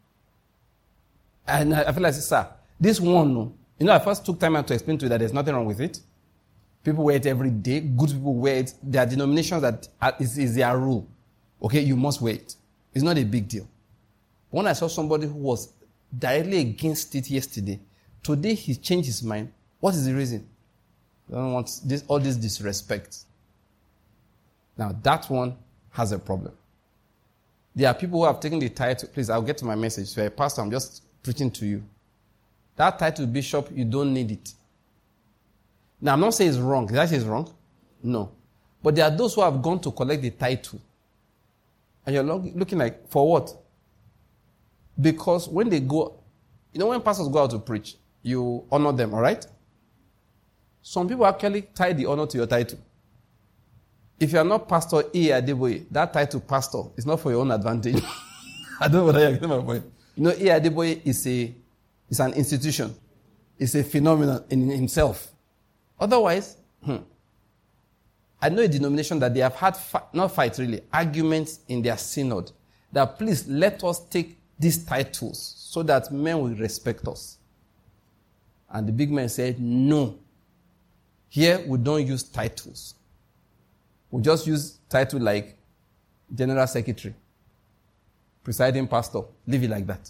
And I feel like, sir, this one, no. You know, I first took time out to explain to you that there's nothing wrong with it. People wear it every day. Good people wear it. There are denominations that are, is, is their rule. Okay, you must wear it. It's not a big deal. When I saw somebody who was directly against it yesterday, today he changed his mind. What is the reason? He doesn't want this, all this disrespect. Now, that one has a problem. There are people who have taken the title. Please, I'll get to my message. So, a pastor, I'm just preaching to you. That title, bishop, you don't need it. Now, I'm not saying it's wrong. Did I say it's wrong? No. But there are those who have gone to collect the title. And you're looking like, for what? Because when they go, you know, when pastors go out to preach, you honor them, all right? Some people actually tie the honor to your title. If you are not Pastor E. Adeboye, that title pastor is not for your own advantage. I don't know whether you get my point. You know, E. Adeboye is a is an institution. It's a phenomenon in himself. Otherwise, hmm, I know a denomination that they have had, fi- not fight really, arguments in their synod, that please let us take these titles so that men will respect us. And the big man said, no. Here we don't use titles. We just use title like General Secretary, Presiding Pastor. Leave it like that.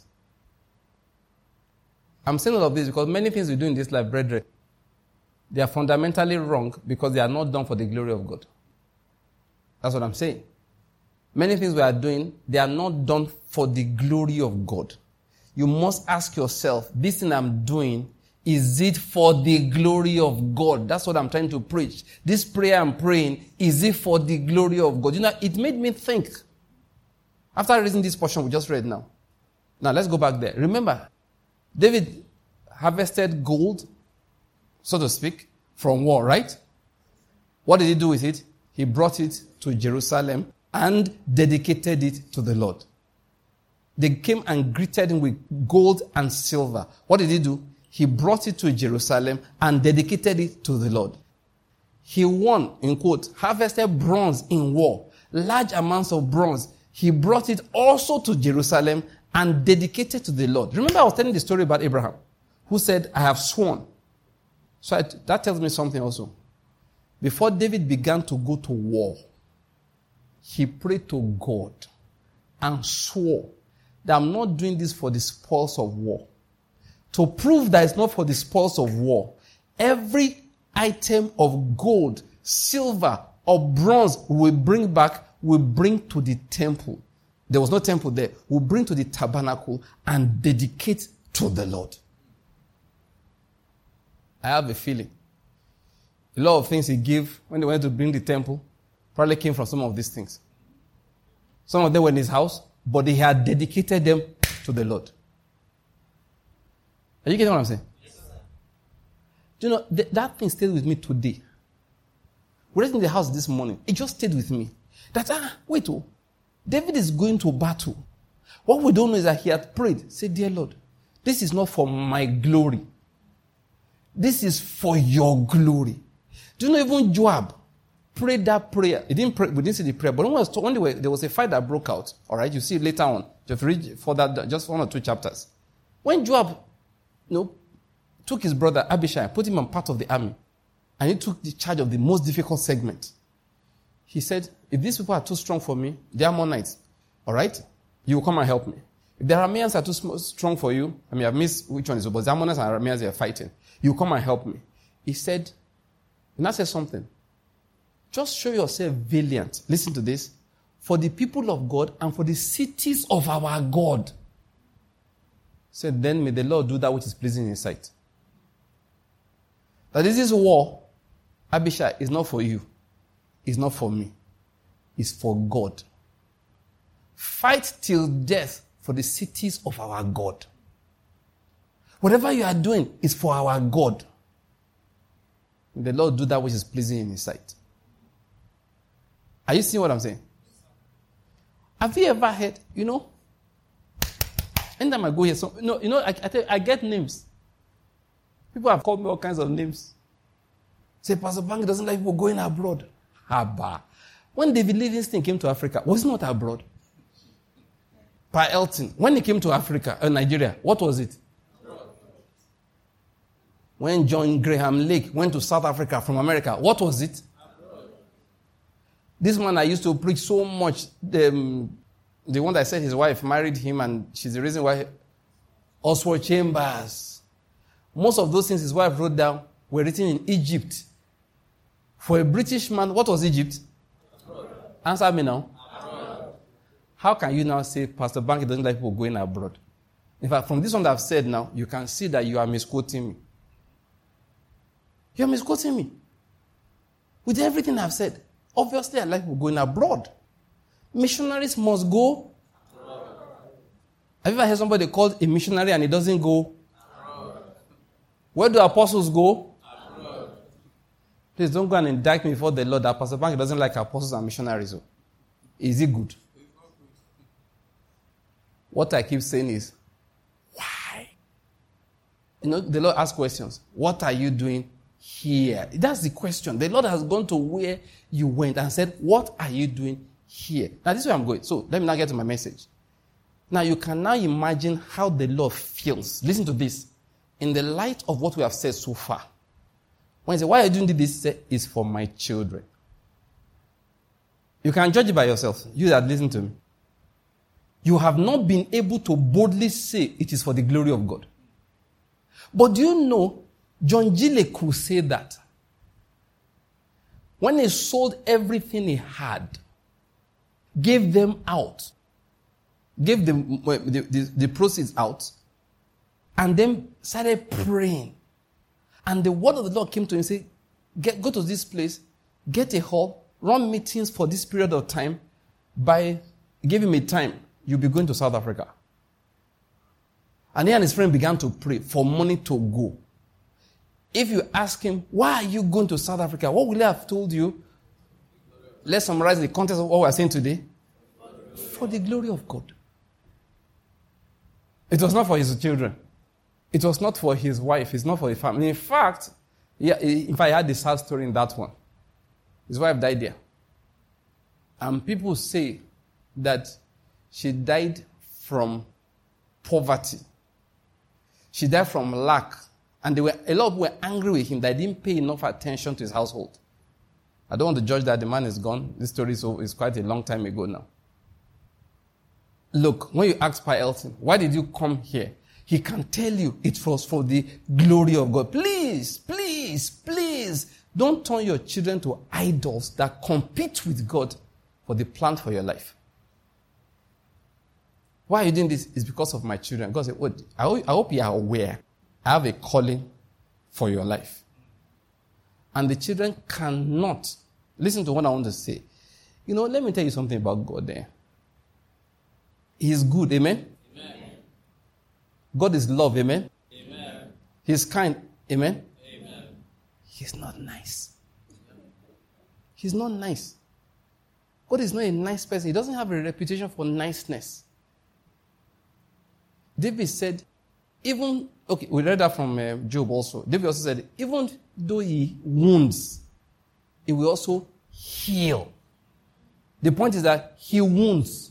I'm saying all of this because many things we do in this life, brethren, they are fundamentally wrong because they are not done for the glory of God. That's what I'm saying. Many things we are doing, they are not done for the glory of God. You must ask yourself, this thing I'm doing, is it for the glory of God? That's what I'm trying to preach. This prayer I'm praying, is it for the glory of God? You know, it made me think. After reading this portion we just read now. Now, let's go back there. Remember, David harvested gold, so to speak, from war, right? What did he do with it? He brought it to Jerusalem and dedicated it to the Lord. They came and greeted him with gold and silver. What did he do? He brought it to Jerusalem and dedicated it to the Lord. He won, in quote, harvested bronze in war, large amounts of bronze. He brought it also to Jerusalem and dedicated to the Lord. Remember I was telling the story about Abraham, who said, I have sworn. So I, that tells me something also. Before David began to go to war, he prayed to God and swore that I'm not doing this for the spoils of war. To prove that it's not for the spoils of war, every item of gold, silver, or bronze we bring back, we bring to the temple. There was no temple there. We bring to the tabernacle and dedicate to the Lord. I have a feeling. A lot of things he gave when they went to bring the temple probably came from some of these things. Some of them were in his house, but he had dedicated them to the Lord. Are you getting what I'm saying? Yes, sir. Do you know, th- that thing stayed with me today. We were in the house this morning. It just stayed with me. That, ah, wait, oh, David is going to battle. What we don't know is that he had prayed. Say, dear Lord, this is not for my glory. This is for your glory. Do you know even Joab prayed that prayer? He didn't pray, we didn't see the prayer, but when, was, when were, there was a fight that broke out. All right, you see it later on. Just read further, just one or two chapters. When Joab, you know, took his brother Abishai, put him on part of the army, and he took the charge of the most difficult segment. He said, if these people are too strong for me, the Ammonites, all right, you will come and help me. If the Arameans are too strong for you, I mean, I've missed which one is it, but the Ammonites and Arameans, they are fighting. You will come and help me. He said, and I said something. Just show yourself valiant. Listen to this. For the people of God and for the cities of our God. Said, then may the Lord do that which is pleasing in his sight. That this is war, Abishai, is not for you. It's not for me. It's for God. Fight till death for the cities of our God. Whatever you are doing is for our God. May the Lord do that which is pleasing in his sight. Are you seeing what I'm saying? Have you ever heard, you know, anytime I go here, so, you know, you know I, I, tell you, I get names. People have called me all kinds of names. Say, Pastor Bank doesn't like people going abroad. Haba. When David Livingstone came to Africa, was he not abroad? Pa Elton, when he came to Africa, uh, Nigeria, what was it? Abroad. When John Graham Lake went to South Africa from America, what was it? Abroad. This man I used to preach so much, the, um, the one that said his wife married him and she's the reason why, Oswald Chambers. Most of those things his wife wrote down were written in Egypt. For a British man, what was Egypt? Abroad. Answer me now. Abroad. how can you now say Pastor Banky doesn't like people going abroad? In fact, from this one that I've said now, you can see that you are misquoting me. You are misquoting me. With everything I've said, obviously I like people going abroad. Missionaries must go. Have you ever heard somebody called a missionary and he doesn't go? Where do apostles go? Please don't go and indict me before the Lord that Pastor Banky doesn't like apostles and missionaries. Is it good? What I keep saying is, why? You know, the Lord asks questions. What are you doing here? That's the question. The Lord has gone to where you went and said, what are you doing here? Now, this is where I'm going. So, let me now get to my message. Now, you can now imagine how the Lord feels. Listen to this. In the light of what we have said so far. When you say, why are you doing this? Say, it's for my children. You can judge it by yourself. You that listen to me. You have not been able to boldly say it is for the glory of God. But do you know, John Gile could say that. When he sold everything he had, gave them out, gave them the, the, the proceeds out, and then started praying. And the word of the Lord came to him and said, Get, go to this place, get a hall, run meetings for this period of time. By give him a time, you'll be going to South Africa. And he and his friend began to pray for money to go. If you ask him, why are you going to South Africa? What will he have told you? Let's summarize the context of what we're saying today. For the glory of God. It was not for his children. It was not for his wife. It's not for his family. In fact, yeah, in fact, I had this sad story in that one. His wife died there. And people say that she died from poverty. She died from lack. And they were, a lot of people were angry with him that he didn't pay enough attention to his household. I don't want to judge that the man is gone. This story is, is quite a long time ago now. Look, when you ask Pa Elton, why did you come here? He can tell you it was for the glory of God. Please, please, please, don't turn your children to idols that compete with God for the plan for your life. Why are you doing this? It's because of my children. God said, oh, I hope you are aware. I have a calling for your life. And the children cannot, listen to what I want to say. You know, let me tell you something about God there. He is good, amen? Amen. God is love, amen? Amen. He is kind, amen? Amen. He's not nice. He's not nice. God is not a nice person. He doesn't have a reputation for niceness. David said, even, okay, we read that from uh, Job also. David also said, even though he wounds, he will also heal. The point is that he wounds.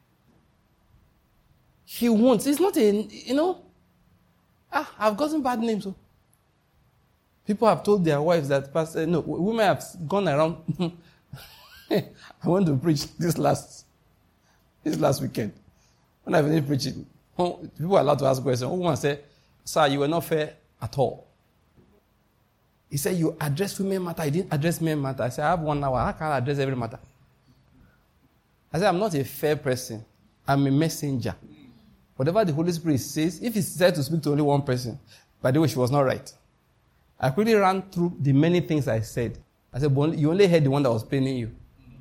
He wounds. It's not a, you know, ah, I've gotten bad names. So. People have told their wives that, Pastor, no, women have gone around. I went to preach this last, this last weekend. When I finished preaching, people are allowed to ask questions. One said, sir, you were not fair at all. He said, you addressed women matter. I didn't address men matter. I said, I have one hour. How can I address every matter? I said, I'm not a fair person. I'm a messenger. Whatever the Holy Spirit says, if he said to speak to only one person, by the way, she was not right. I quickly ran through the many things I said. I said, but you only heard the one that was paining you.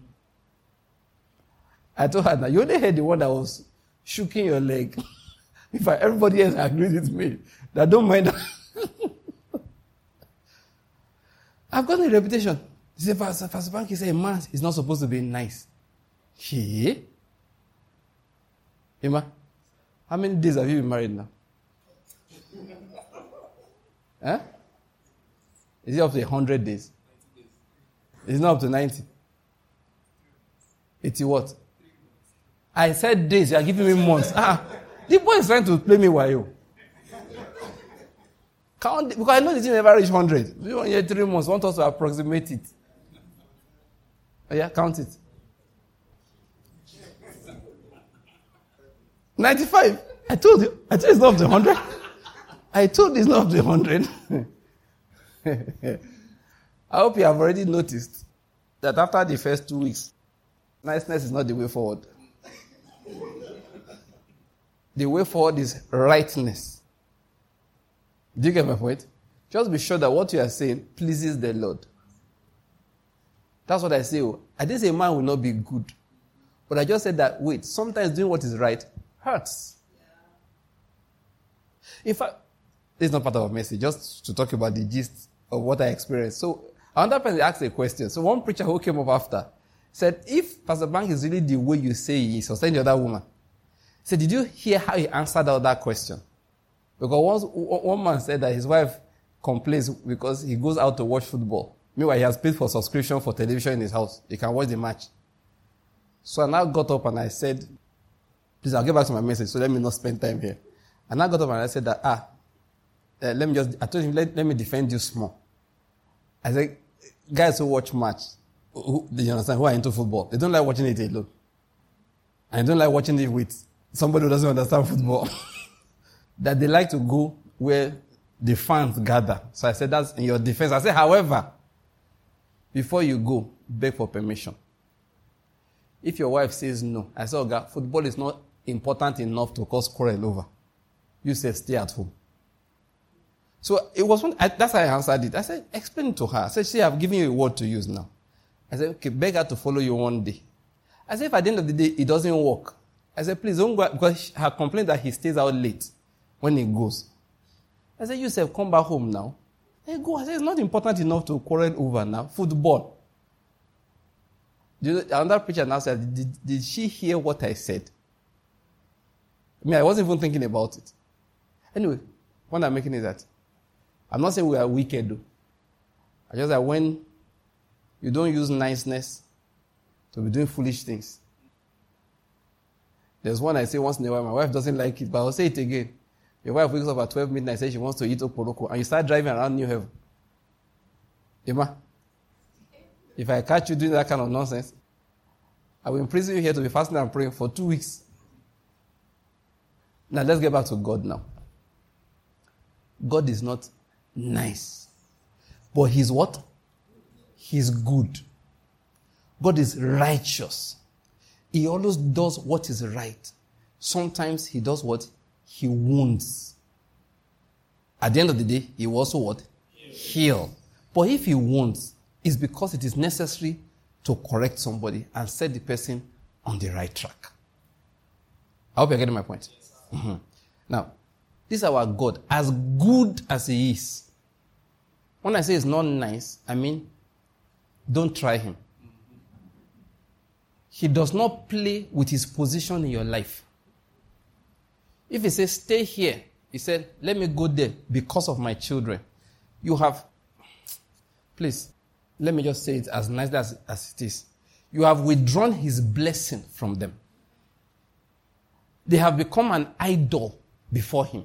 I told her that you only heard the one that was shaking your leg. In fact, everybody else agreed with me. That don't mind that. I've got a reputation. He said, Pastor, Pastor Banky said, a man is not supposed to be nice. He? Emma, how many days have you been married now? Huh? Is it up to one hundred days? It's not up to ninety. eighty what? I said days, you are giving me months. Ah, the boy is trying to play me while. Count, because I know the thing never reach one hundred. We want here three months, want us to approximate it. Oh yeah, count it. ninety-five. I told you. I told you it's not up to one hundred. I told you it's not up to one hundred. I hope you have already noticed that after the first two weeks, niceness is not the way forward. the way forward is rightness. Do you get my point? Just be sure that what you are saying pleases the Lord. That's what I say. I didn't say man will not be good. But I just said that, wait, sometimes doing what is right hurts. In fact, this is not part of our message, just to talk about the gist of what I experienced. So, another person asked a question. So, one preacher who came up after said, if Pastor Bank is really the way you say he is, or saying the other woman, said, did you hear how he answered that question? Because one, one man said that his wife complains because he goes out to watch football. Meanwhile, he has paid for subscription for television in his house. He can watch the match. So I now got up and I said, please, I'll get back to my message, so let me not spend time here. And I got up and I said that, ah, uh, let me just, I told him, let, let me defend you small. I said, guys who watch match, who, you understand, who are into football, they don't like watching it alone. And they don't like watching it with somebody who doesn't understand football. That they like to go where the fans gather. So I said, that's in your defense. I said, however, before you go, beg for permission. If your wife says no, I said, okay, football is not important enough to cause quarrel over. You said, stay at home. So it was one, I, that's how I answered it. I said, explain it to her. I said, see, I've given you a word to use now. I said, okay, beg her to follow you one day. I said, if at the end of the day it doesn't work, I said, please don't go, because her complaint that he stays out late when he goes. I said, you said, come back home now. Hey, go. I said, it's not important enough to quarrel over now. Football. Another preacher now said, did, did she hear what I said? I mean, I wasn't even thinking about it. Anyway, what I'm making is that I'm not saying we are wicked, though. I just that when you don't use niceness to be doing foolish things. There's one I say once in a while, my wife doesn't like it, but I'll say it again. Your wife wakes up at twelve midnight and says she wants to eat oporoko, and you start driving around New Haven. Emma, if I catch you doing that kind of nonsense, I will imprison you here to be fasting and praying for two weeks. Now let's get back to God now. God is not nice. But He's what? He's good. God is righteous. He always does what is right. Sometimes He does what? He wounds. At the end of the day, He will also what? Heal. But if He wounds, it's because it is necessary to correct somebody and set the person on the right track. I hope you're getting my point. Mm-hmm. Now, this is our God, as good as He is. When I say it's not nice, I mean, don't try Him. He does not play with His position in your life. If He says, stay here, He said, let me go there because of my children. You have, please, let me just say it as nicely as, as it is. You have withdrawn His blessing from them. They have become an idol before Him.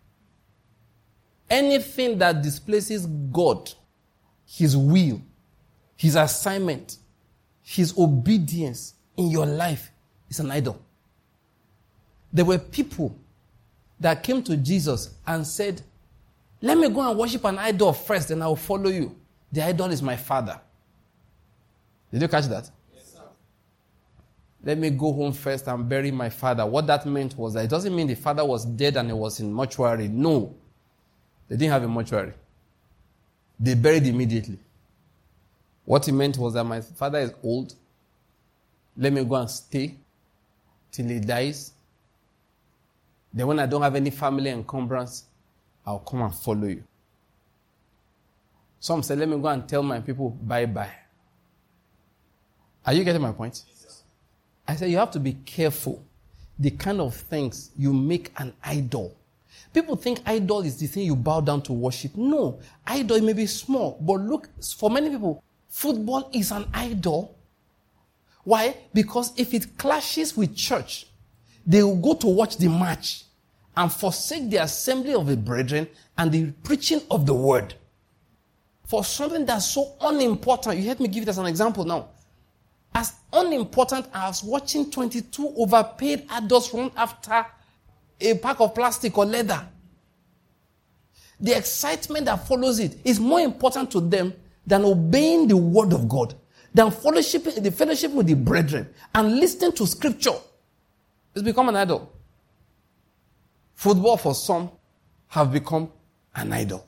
Anything that displaces God, His will, His assignment, His obedience in your life is an idol. There were people that came to Jesus and said, let me go and worship an idol first, then I will follow you. The idol is my father. Did you catch that? Yes, sir. Let me go home first and bury my father. What that meant was that it doesn't mean the father was dead and he was in mortuary. No. They didn't have a mortuary. They buried immediately. What it meant was that my father is old. Let me go and stay till he dies. Then when I don't have any family encumbrance, I'll come and follow you. Some say, let me go and tell my people bye-bye. Are you getting my point? Yes. I say you have to be careful the kind of things you make an idol. People think idol is the thing you bow down to worship. No, idol may be small, but look, for many people, football is an idol. Why? Because if it clashes with church, they will go to watch the match and forsake the assembly of the brethren and the preaching of the word. For something that's so unimportant, you heard me give it as an example now. As unimportant as watching twenty-two overpaid adults run after a pack of plastic or leather. The excitement that follows it is more important to them than obeying the word of God, than fellowship, the fellowship with the brethren and listening to scripture. It's become an idol. Football for some have become an idol.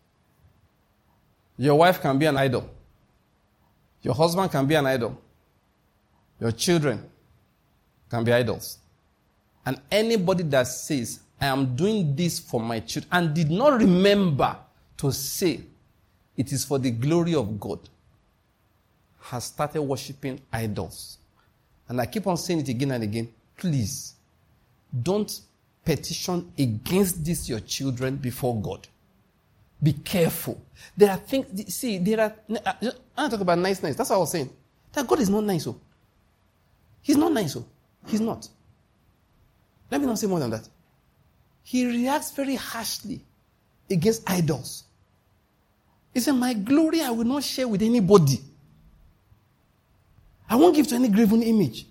Your wife can be an idol. Your husband can be an idol. Your children can be idols. And anybody that says, I am doing this for my children, and did not remember to say, it is for the glory of God, has started worshiping idols. And I keep on saying it again and again. Please, don't petition against this your children before God. Be careful. There are things, see, there are, I don't talk about niceness. That's what I was saying. That God is not nice. Oh. He's not nice. Oh. He's not. Let me not say more than that. He reacts very harshly against idols. He said, my glory I will not share with anybody. I won't give to any graven image.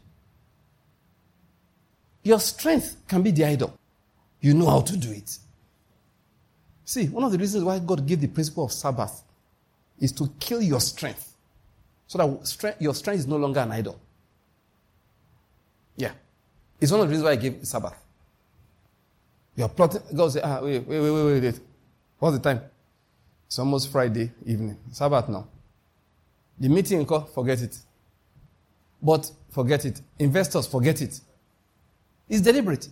Your strength can be the idol. You know how to do it. See, one of the reasons why God gave the principle of Sabbath is to kill your strength. So that strength, your strength is no longer an idol. Yeah. It's one of the reasons why I gave Sabbath. You're plotting. God say, ah, wait, wait, wait, wait, wait. What's the time? It's almost Friday evening. Sabbath now. The meeting, forget it. But forget it. Investors, forget it. It's deliberate.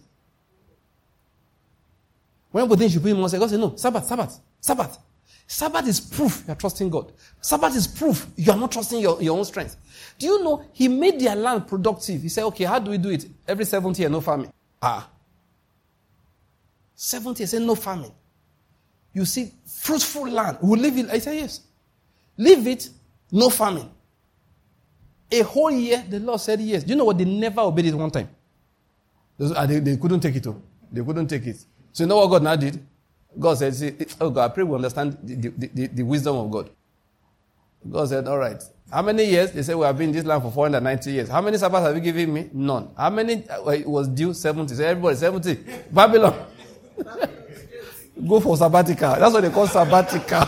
When people think you put him on, say, God say, no, Sabbath, Sabbath, Sabbath. Sabbath is proof you are trusting God. Sabbath is proof you are not trusting your, your own strength. Do you know, he made their land productive. He said, okay, how do we do it? Every seventh year, no farming. Ah. seventh year, say no farming. You see, fruitful land. We'll leave it. I say, yes. Leave it, no farming. A whole year, the Lord said yes. Do you know what? They never obeyed it one time. They, they couldn't take it. Oh. They couldn't take it. So you know what God now did? God said, see, oh God, I pray we understand the, the, the, the wisdom of God. God said, all right. How many years? They said, we have been in this land for four hundred ninety years. How many Sabbaths have you given me? None. How many? Well, it was due seventy. So everybody, seventy. Babylon. Go for sabbatical. That's what they call sabbatical.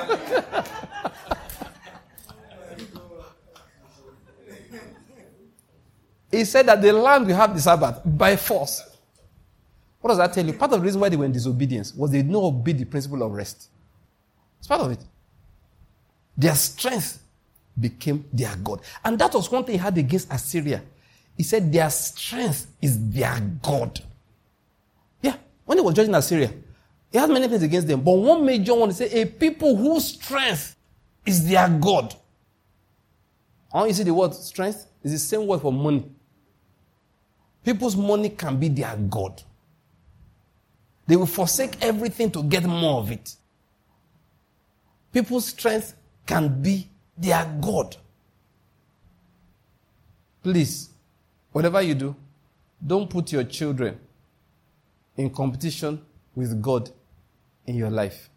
He said that the land will have the Sabbath by force. What does that tell you? Part of the reason why they were in disobedience was they did not obey the principle of rest. It's part of it. Their strength became their God. And that was one thing he had against Assyria. He said their strength is their God. Yeah. When he was judging Assyria, he had many things against them. But one major one, he said, a people whose strength is their God. How you see the word strength? It's the same word for money. People's money can be their God. They will forsake everything to get more of it. People's strength can be their God. Please, whatever you do, don't put your children in competition with God in your life.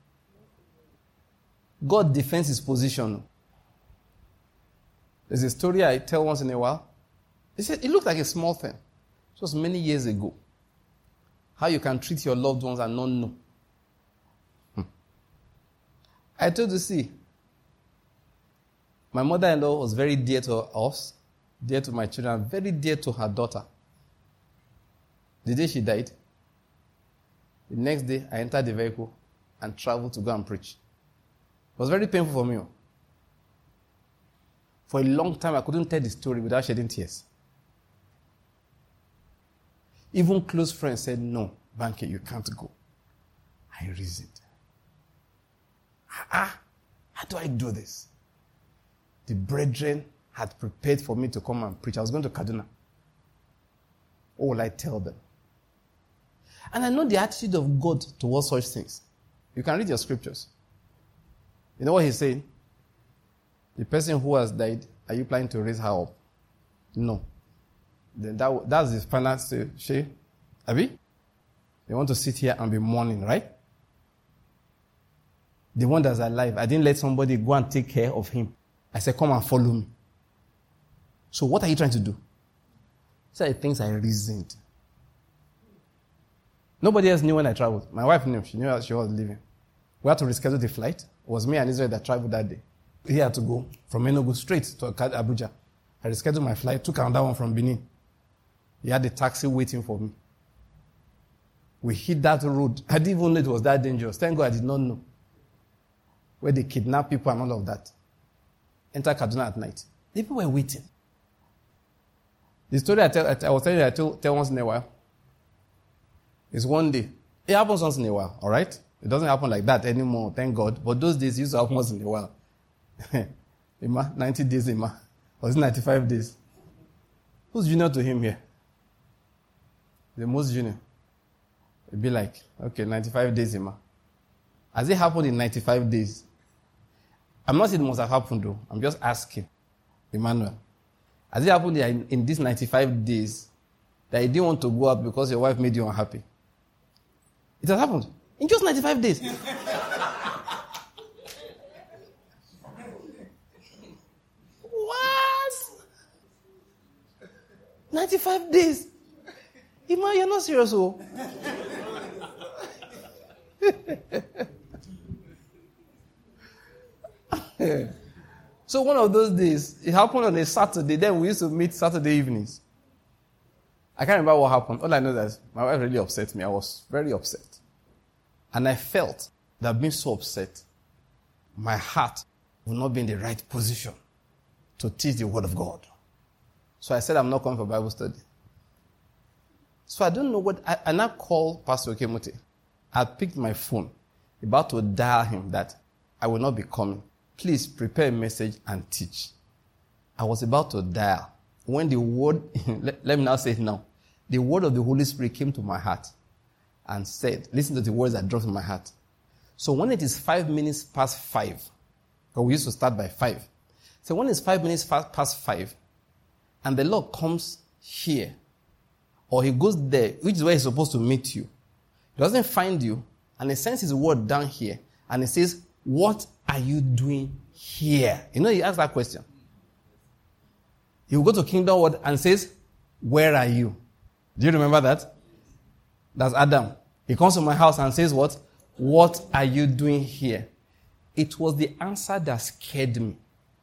God defends his position. There's a story I tell once in a while. It said it looked like a small thing. It was many years ago. How you can treat your loved ones and not know. Hmm. I told you, see, my mother-in-law was very dear to us, dear to my children, very dear to her daughter. The day she died, the next day I entered the vehicle and traveled to go and preach. It was very painful for me. For a long time, I couldn't tell the story without shedding tears. Even close friends said, no, Banky, you can't go. I reasoned. Ah, how do I do this? The brethren had prepared for me to come and preach. I was going to Kaduna. What will I tell them? And I know the attitude of God towards such things. You can read your scriptures. You know what he's saying? The person who has died, are you planning to raise her up? No. Then that, that's the final say, Shay, Abi? They want to sit here and be mourning, right? The one that's alive, I didn't let somebody go and take care of him. I said, come and follow me. So what are you trying to do? These are the things I reasoned. Nobody else knew when I traveled. My wife knew. She knew how she was leaving. We had to reschedule the flight. It was me and Israel that traveled that day. He had to go from Enugu straight to Abuja. I rescheduled my flight, took another one from Benin. He had a taxi waiting for me. We hit that road. I didn't even know it was that dangerous. Thank God I did not know. Where they kidnap people and all of that. Enter Kaduna at night. People were waiting. The story I, tell, I was telling you I tell, tell once in a while is one day. It happens once in a while, all right? It doesn't happen like that anymore, thank God. But those days it used to happen once in a while. Ima, ninety days, Ima. Or is it ninety-five days? Who's junior to him here? The most junior. It'd be like, okay, ninety-five days, Ima. Has it happened in ninety-five days? I'm not saying it must have happened though. I'm just asking. Emmanuel. Has it happened in, in these ninety-five days that you didn't want to go out because your wife made you unhappy? It has happened. In just ninety-five days. What? ninety-five days? Ima, you're not serious, oh. So one of those days, it happened on a Saturday. Then we used to meet Saturday evenings. I can't remember what happened. All I know is that my wife really upset me. I was very upset. And I felt that being so upset, my heart would not be in the right position to teach the word of God. So I said, I'm not coming for Bible study. So I don't know what, I, I now called Pastor Kemote. I picked my phone, about to dial him that I will not be coming. Please prepare a message and teach. I was about to dial. When the word, let, let me now say it now. The word of the Holy Spirit came to my heart and said, listen to the words that dropped in my heart. So when it is five minutes past five, or we used to start by five. So when it's five minutes past five, and the Lord comes here, or he goes there, which is where he's supposed to meet you. He doesn't find you, and he sends his word down here, and he says, what are you doing here? You know, he asks that question. He will go to Kingdom Word and says, where are you? Do you remember that? That's Adam. He comes to my house and says what? What are you doing here? It was the answer that scared me.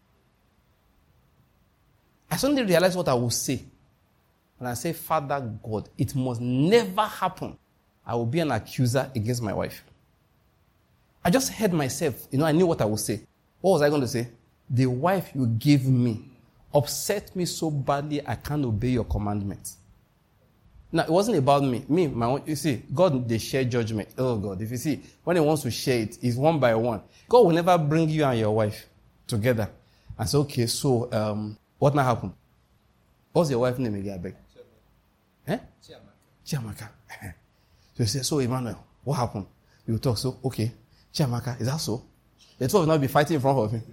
I suddenly realized what I would say. And I say, Father God, it must never happen. I will be an accuser against my wife. I just heard myself. You know, I knew what I would say. What was I going to say? The wife you gave me upset me so badly I can't obey your commandments. Now, it wasn't about me. Me, my own, you see, God, they share judgment. Oh, God, if you see, when he wants to share it, it's one by one. God will never bring you and your wife together and say, okay, so, um, what now happened? What's your wife's name again, I beg? Eh? Chiamaka. So you say, so, Emmanuel, what happened? You talk, so, okay, Chiamaka, is that so? The two will not be fighting in front of him.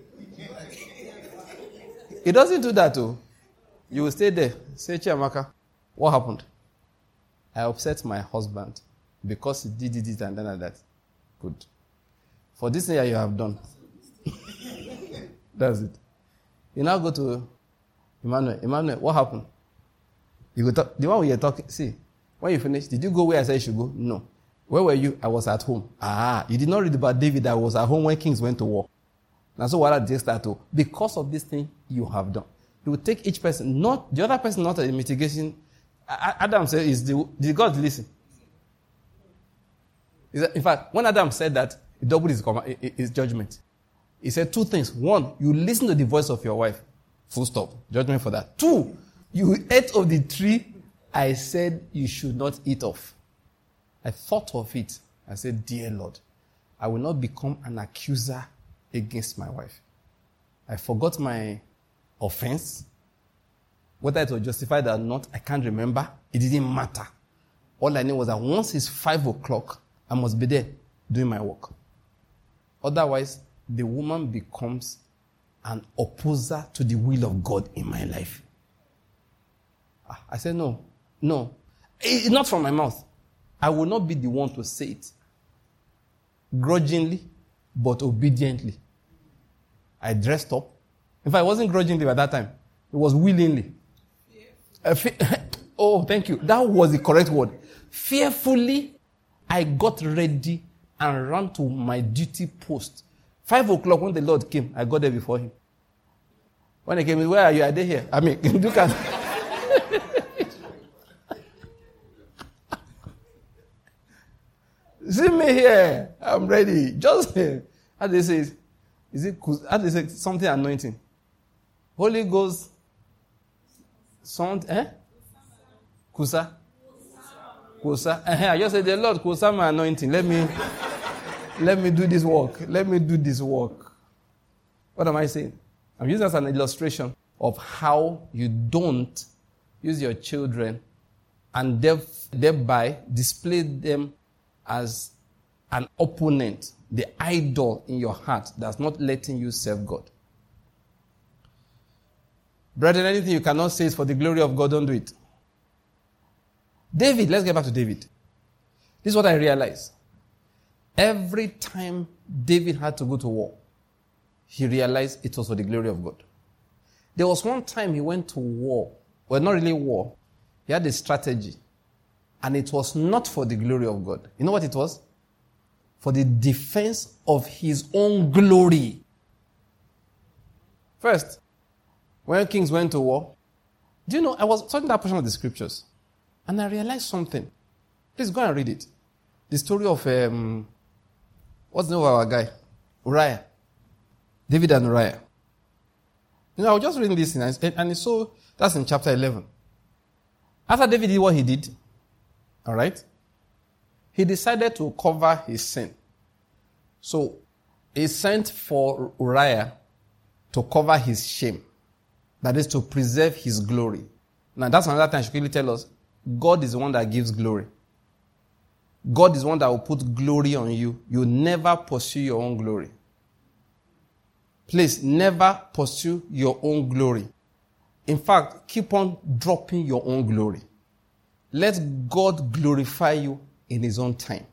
He doesn't do that, too. You will stay there. Say, Chiamaka, what happened? I upset my husband because he did this and then and that. Good. For this year you have done. That's it. You now go to Emmanuel. Emmanuel, what happened? You go talk, the one we are talking, see, when you finish, did you go where I said you should go? No. Where were you? I was at home. Ah, you did not read about David that was at home when kings went to war. And so what I did start to, because of this thing you have done. You will take each person, not, the other person not a mitigation. Adam said, is the, did God listen? In fact, when Adam said that, he doubled his, his judgment. He said two things. One, you listen to the voice of your wife. Full stop. Judgment for that. Two, you ate of the tree I said you should not eat of. I thought of it. I said, dear Lord, I will not become an accuser against my wife. I forgot my offense. Whether it was justified or not, I can't remember. It didn't matter. All I knew was that once it's five o'clock, I must be there doing my work. Otherwise, the woman becomes an opposer to the will of God in my life. I said, no, no. It's not from my mouth. I will not be the one to say it. Grudgingly, but obediently. I dressed up. In fact, it wasn't grudgingly by that time. It was willingly. Uh, fe- oh, thank you. That was the correct word. Fearfully, I got ready and ran to my duty post. Five o'clock when the Lord came, I got there before him. When he came, where are you? Are they here? I mean, look at See me here. I'm ready. Just, how do they say it? Is it, how do they say something anointing? Holy Ghost, sound, eh? Kusa? Kusa. Uh-huh. I just said, the Lord, Kusa my anointing. Let me, let me do this work. Let me do this work. What am I saying? I'm using this as an illustration of how you don't use your children and thereby display them as an opponent, the idol in your heart that's not letting you serve God. Brethren, anything you cannot say is for the glory of God, don't do it. David, let's get back to David. This is what I realized. Every time David had to go to war, he realized it was for the glory of God. There was one time he went to war. Well, not really war. He had a strategy. And it was not for the glory of God. You know what it was? For the defense of his own glory. First, when kings went to war, do you know, I was studying that portion of the scriptures, and I realized something. Please go and read it. The story of, um, what's the name of our guy? Uriah. David and Uriah. You know, I was just reading this, and, and it's so, that's in chapter eleven. After David did what he did, all right, he decided to cover his sin. So, he sent for Uriah to cover his shame. That is to preserve his glory. Now, that's another time I should quickly tell us, God is the one that gives glory. God is the one that will put glory on you. You never pursue your own glory. Please, never pursue your own glory. In fact, keep on dropping your own glory. Let God glorify you in his own time.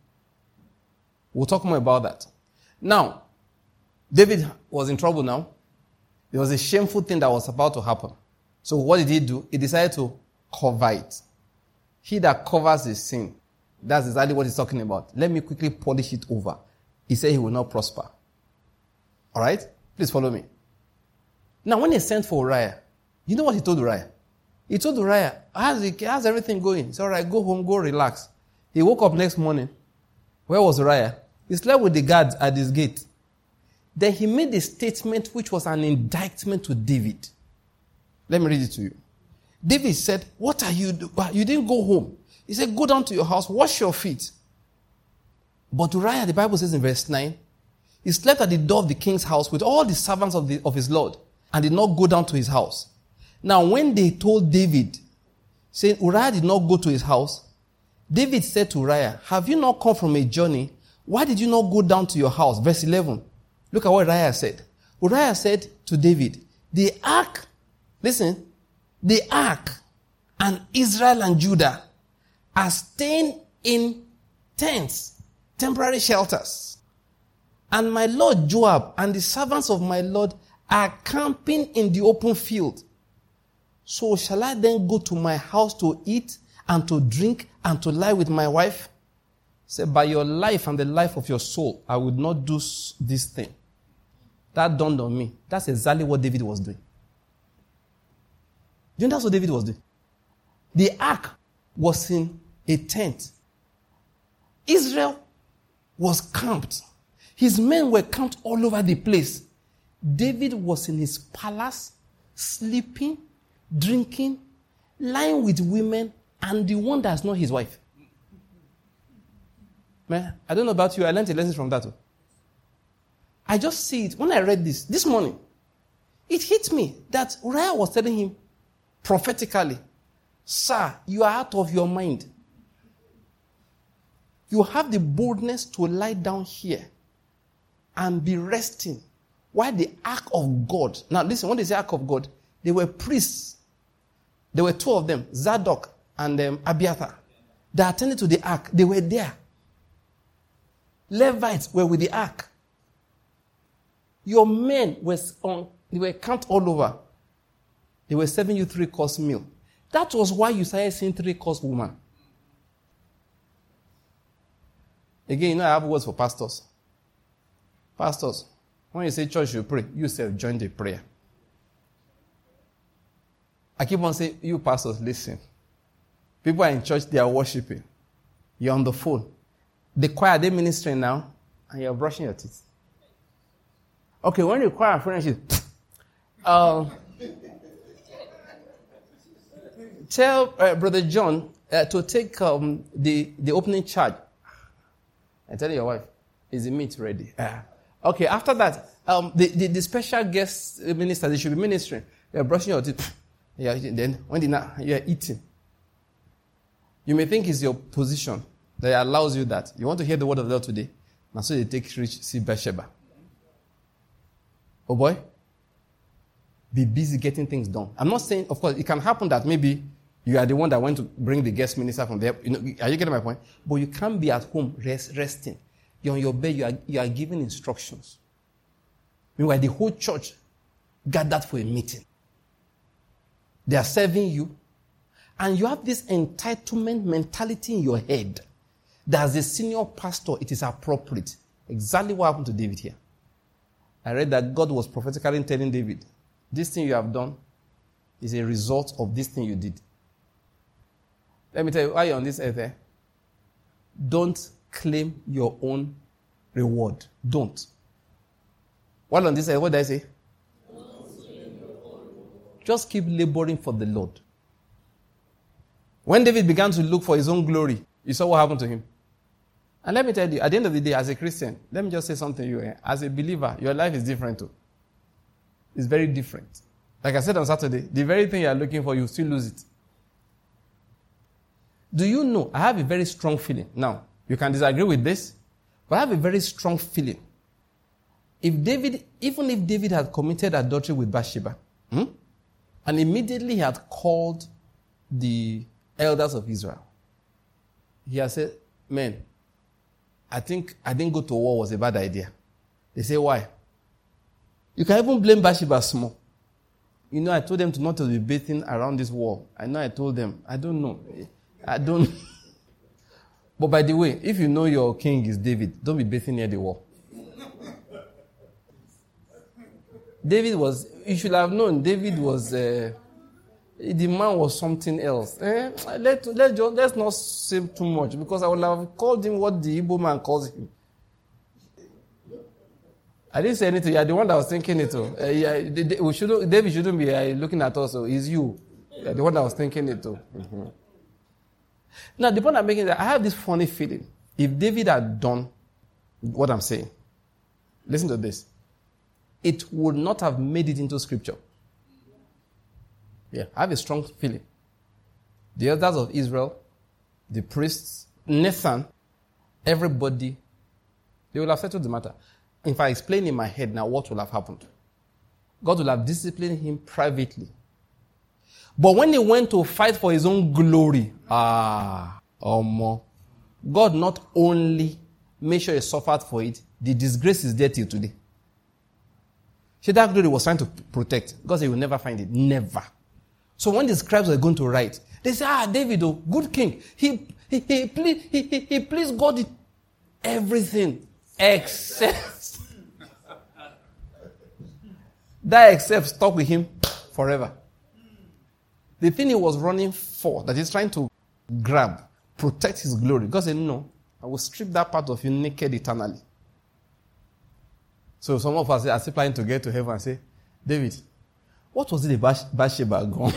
We'll talk more about that. Now, David was in trouble now. There was a shameful thing that was about to happen. So what did he do? He decided to cover it. He that covers his sin, that's exactly what he's talking about. Let me quickly polish it over. He said he will not prosper. All right? Please follow me. Now, when he sent for Uriah, you know what he told Uriah? He told Uriah, how's, it, how's everything going? He said, all right, go home, go relax. He woke up next morning. Where was Uriah? He slept with the guards at his gate. Then he made a statement which was an indictment to David. Let me read it to you. David said, what are you doing? You didn't go home. He said, go down to your house, wash your feet. But Uriah, the Bible says in verse nine, he slept at the door of the king's house with all the servants of, the, of his lord and did not go down to his house. Now, when they told David, saying Uriah did not go to his house, David said to Uriah, have you not come from a journey? Why did you not go down to your house? Verse eleven. Look at what Uriah said. Uriah said to David, the ark, listen, the ark and Israel and Judah are staying in tents, temporary shelters. And my lord Joab and the servants of my lord are camping in the open field. So shall I then go to my house to eat and to drink and to lie with my wife? Say, by your life and the life of your soul, I would not do this thing. That dawned on me. That's exactly what David was doing. Do you know that's what David was doing? The ark was in a tent. Israel was camped. His men were camped all over the place. David was in his palace, sleeping, drinking, lying with women, and the one that's not his wife. Man, I don't know about you. I learned a lesson from that. I just see it. When I read this, this morning, it hit me that Uriah was telling him prophetically, sir, you are out of your mind. You have the boldness to lie down here and be resting while the ark of God. Now listen, when they say ark of God, they were priests. There were two of them, Zadok and um, Abiathar. They attended to the ark. They were there. Levites were with the ark. Your men were on, they were camped all over. They were serving you three-course meal. That was why you started seeing three-course woman. Again, you know I have words for pastors. Pastors, when you say church you pray, you say join the prayer. I keep on saying, you pastors, listen. People are in church, they are worshiping. You're on the phone. The choir, they're ministering now, and you're brushing your teeth. Okay, when the choir finishes, uh, tell uh, Brother John uh, to take um, the, the opening charge. And tell your wife, is the meat ready? Uh, okay, after that, um, the, the, the special guest minister, they should be ministering. You're brushing your teeth. You're eating. Then, when the, you're eating, you may think it's your position that allows you that. You want to hear the word of the Lord today? Now, so they take rich, see Bathsheba. Oh boy, be busy getting things done. I'm not saying, of course, it can happen that maybe you are the one that went to bring the guest minister from there. You know, are you getting my point? But you can't be at home rest, resting. You're on your bed, you are, you are giving instructions. Meanwhile, the whole church gathered for a meeting. They are serving you. And you have this entitlement mentality in your head that as a senior pastor, it is appropriate. Exactly what happened to David here. I read that God was prophetically telling David, this thing you have done is a result of this thing you did. Let me tell you, while you're on this earth, eh, don't claim your own reward. Don't. While on this earth, what did I say? Just keep laboring for the Lord. When David began to look for his own glory, you saw what happened to him. And let me tell you, at the end of the day, as a Christian, let me just say something to you. Eh? As a believer, your life is different too. It's very different. Like I said on Saturday, the very thing you are looking for, you still lose it. Do you know, I have a very strong feeling. Now, you can disagree with this, but I have a very strong feeling. If David, even if David had committed adultery with Bathsheba, hmm, and immediately he had called the elders of Israel, he had said, men, I think I didn't go to war was a bad idea. They say, why? You can even blame Bathsheba small. You know, I told them to not to be bathing around this wall. I know I told them. I don't know. I don't. But by the way, if you know your king is David, don't be bathing near the wall. David was, you should have known, David was, uh, the man was something else. Eh? Let, let just, let's not say too much, because I would have called him what the Igbo man calls him. I didn't say anything. You're the one that was thinking it. Uh, yeah, we shouldn't, David shouldn't be uh, looking at us. So it's you. You're the one that was thinking it too. Mm-hmm. Now, the point I'm making is that I have this funny feeling. If David had done what I'm saying, listen to this, it would not have made it into scripture. Yeah, I have a strong feeling. The elders of Israel, the priests, Nathan, everybody, they will have settled the matter. If I explain in my head now what will have happened, God will have disciplined him privately. But when he went to fight for his own glory, ah, um, God not only made sure he suffered for it, the disgrace is there till today. See, that glory was trying to protect. God said he will never find it. Never. So when the scribes were going to write, they said, ah, David, oh, good king. He, he, he, please, he, he, he pleased God in everything except. That except stuck with him forever. The thing he was running for, that he's trying to grab, protect his glory. God said, no, I will strip that part of you naked eternally. So some of us are still planning to get to heaven and say, David, what was it about Bathsheba gone?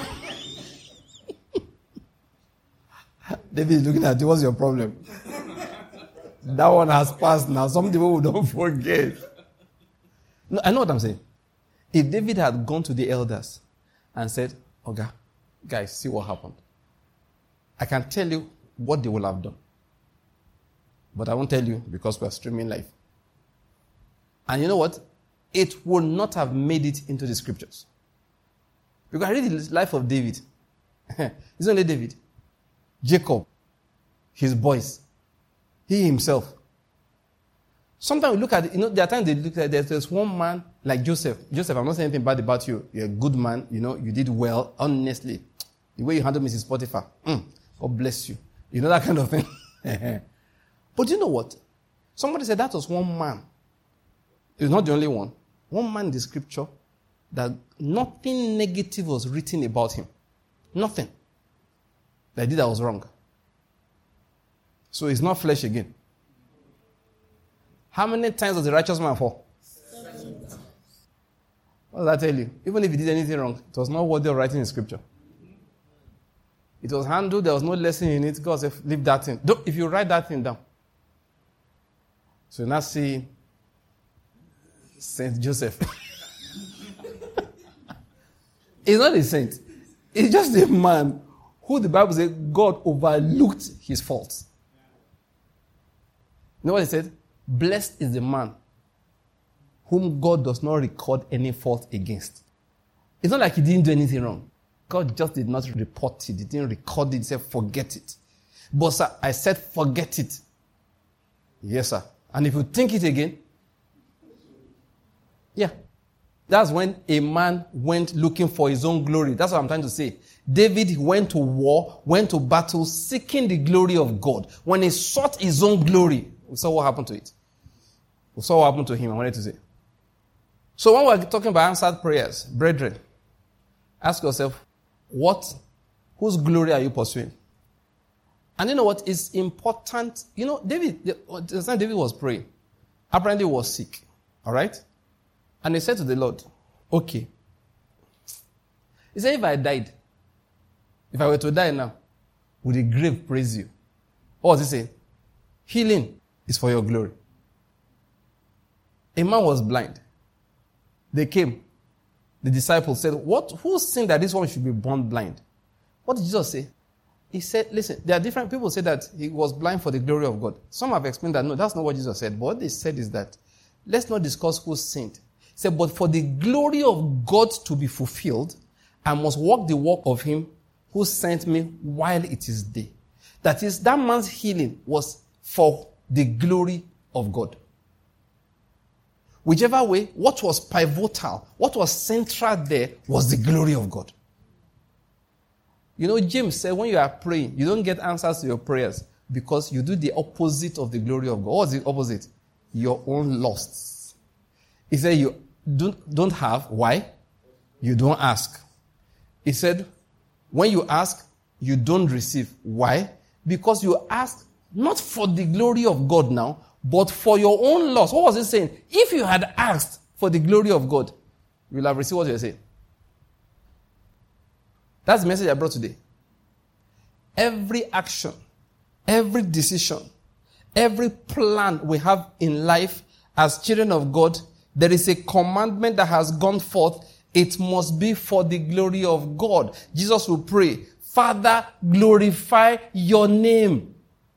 David is looking at you, what's your problem? That one has passed now. Some people will don't forget. No, I know what I'm saying. If David had gone to the elders and said, okay, guys, see what happened. I can tell you what they will have done. But I won't tell you because we are streaming live. And you know what? It will not have made it into the scriptures. You can read the life of David. It's only David. Jacob. His boys. He himself. Sometimes we look at, you know, there are times they look at, there's one man like Joseph. Joseph, I'm not saying anything bad about you. You're a good man. You know, you did well, honestly. The way you handled Missus Potiphar. Mm, God bless you. You know, that kind of thing. But you know what? Somebody said that was one man. He's not the only one. One man in the scripture that nothing negative was written about him. Nothing. That I did that was wrong. So it's not flesh again. How many times does the righteous man fall? Seven. What does that tell you? Even if he did anything wrong, it was not worthy of writing in scripture. It was handled, there was no lesson in it. God said, leave that thing. Don't, if you write that thing down. So now see Saint Joseph. He's not a saint. He's just a man who the Bible says God overlooked his faults. You know what he said? Blessed is the man whom God does not record any fault against. It's not like he didn't do anything wrong. God just did not report it. He didn't record it. He said, forget it. But sir, I said, forget it. Yes, sir. And if you think it again, yeah. That's when a man went looking for his own glory. That's what I'm trying to say. David went to war, went to battle, seeking the glory of God. When he sought his own glory, we saw what happened to it. We saw what happened to him, I wanted to say. So when we're talking about answered prayers, brethren, ask yourself, what, whose glory are you pursuing? And you know what? It's important. You know, David, the time David was praying, apparently he was sick. All right? And he said to the Lord, okay. He said, if I died, if I were to die now, would the grave praise you? What was he saying? Healing is for your glory. A man was blind. They came. The disciples said, what, who sinned that this one should be born blind? What did Jesus say? He said, listen, there are different people say that he was blind for the glory of God. Some have explained that, no, that's not what Jesus said. But what they said is that, let's not discuss who sinned. He said, but for the glory of God to be fulfilled, I must walk the walk of him who sent me while it is day. That is, that man's healing was for the glory of God. Whichever way, what was pivotal, what was central there was the glory of God. You know, James said when you are praying, you don't get answers to your prayers because you do the opposite of the glory of God. What's the opposite? Your own lusts. He said you don't, don't have. Why? You don't ask. He said when you ask, you don't receive. Why? Because you ask not for the glory of God now, but for your own loss. What was he saying? If you had asked for the glory of God, you will have received what you're saying. That's the message I brought today. Every action, every decision, every plan we have in life as children of God, there is a commandment that has gone forth. It must be for the glory of God. Jesus will pray, Father, glorify your name.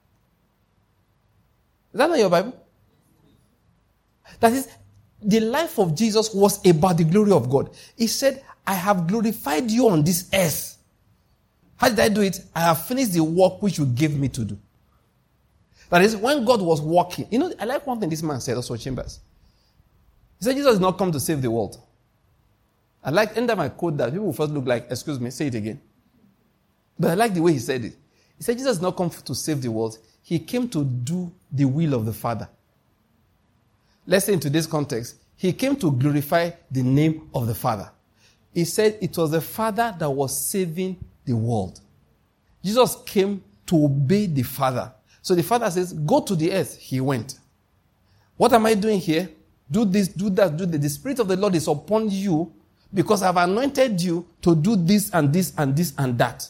Is that not your Bible? That is, the life of Jesus was about the glory of God. He said, I have glorified you on this earth. How did I do it? I have finished the work which you gave me to do. That is, when God was walking, you know, I like one thing this man said, also Chambers. He said, Jesus did not come to save the world. I like, anytime I quote that, people will first look like, excuse me, say it again. But I like the way he said it. He said, Jesus did not come to save the world. He came to do the will of the Father. Let's say in today's context, he came to glorify the name of the Father. He said it was the Father that was saving the world. Jesus came to obey the Father. So the Father says, go to the earth. He went. What am I doing here? Do this, do that, do that. The Spirit of the Lord is upon you because I've anointed you to do this and this and this and that.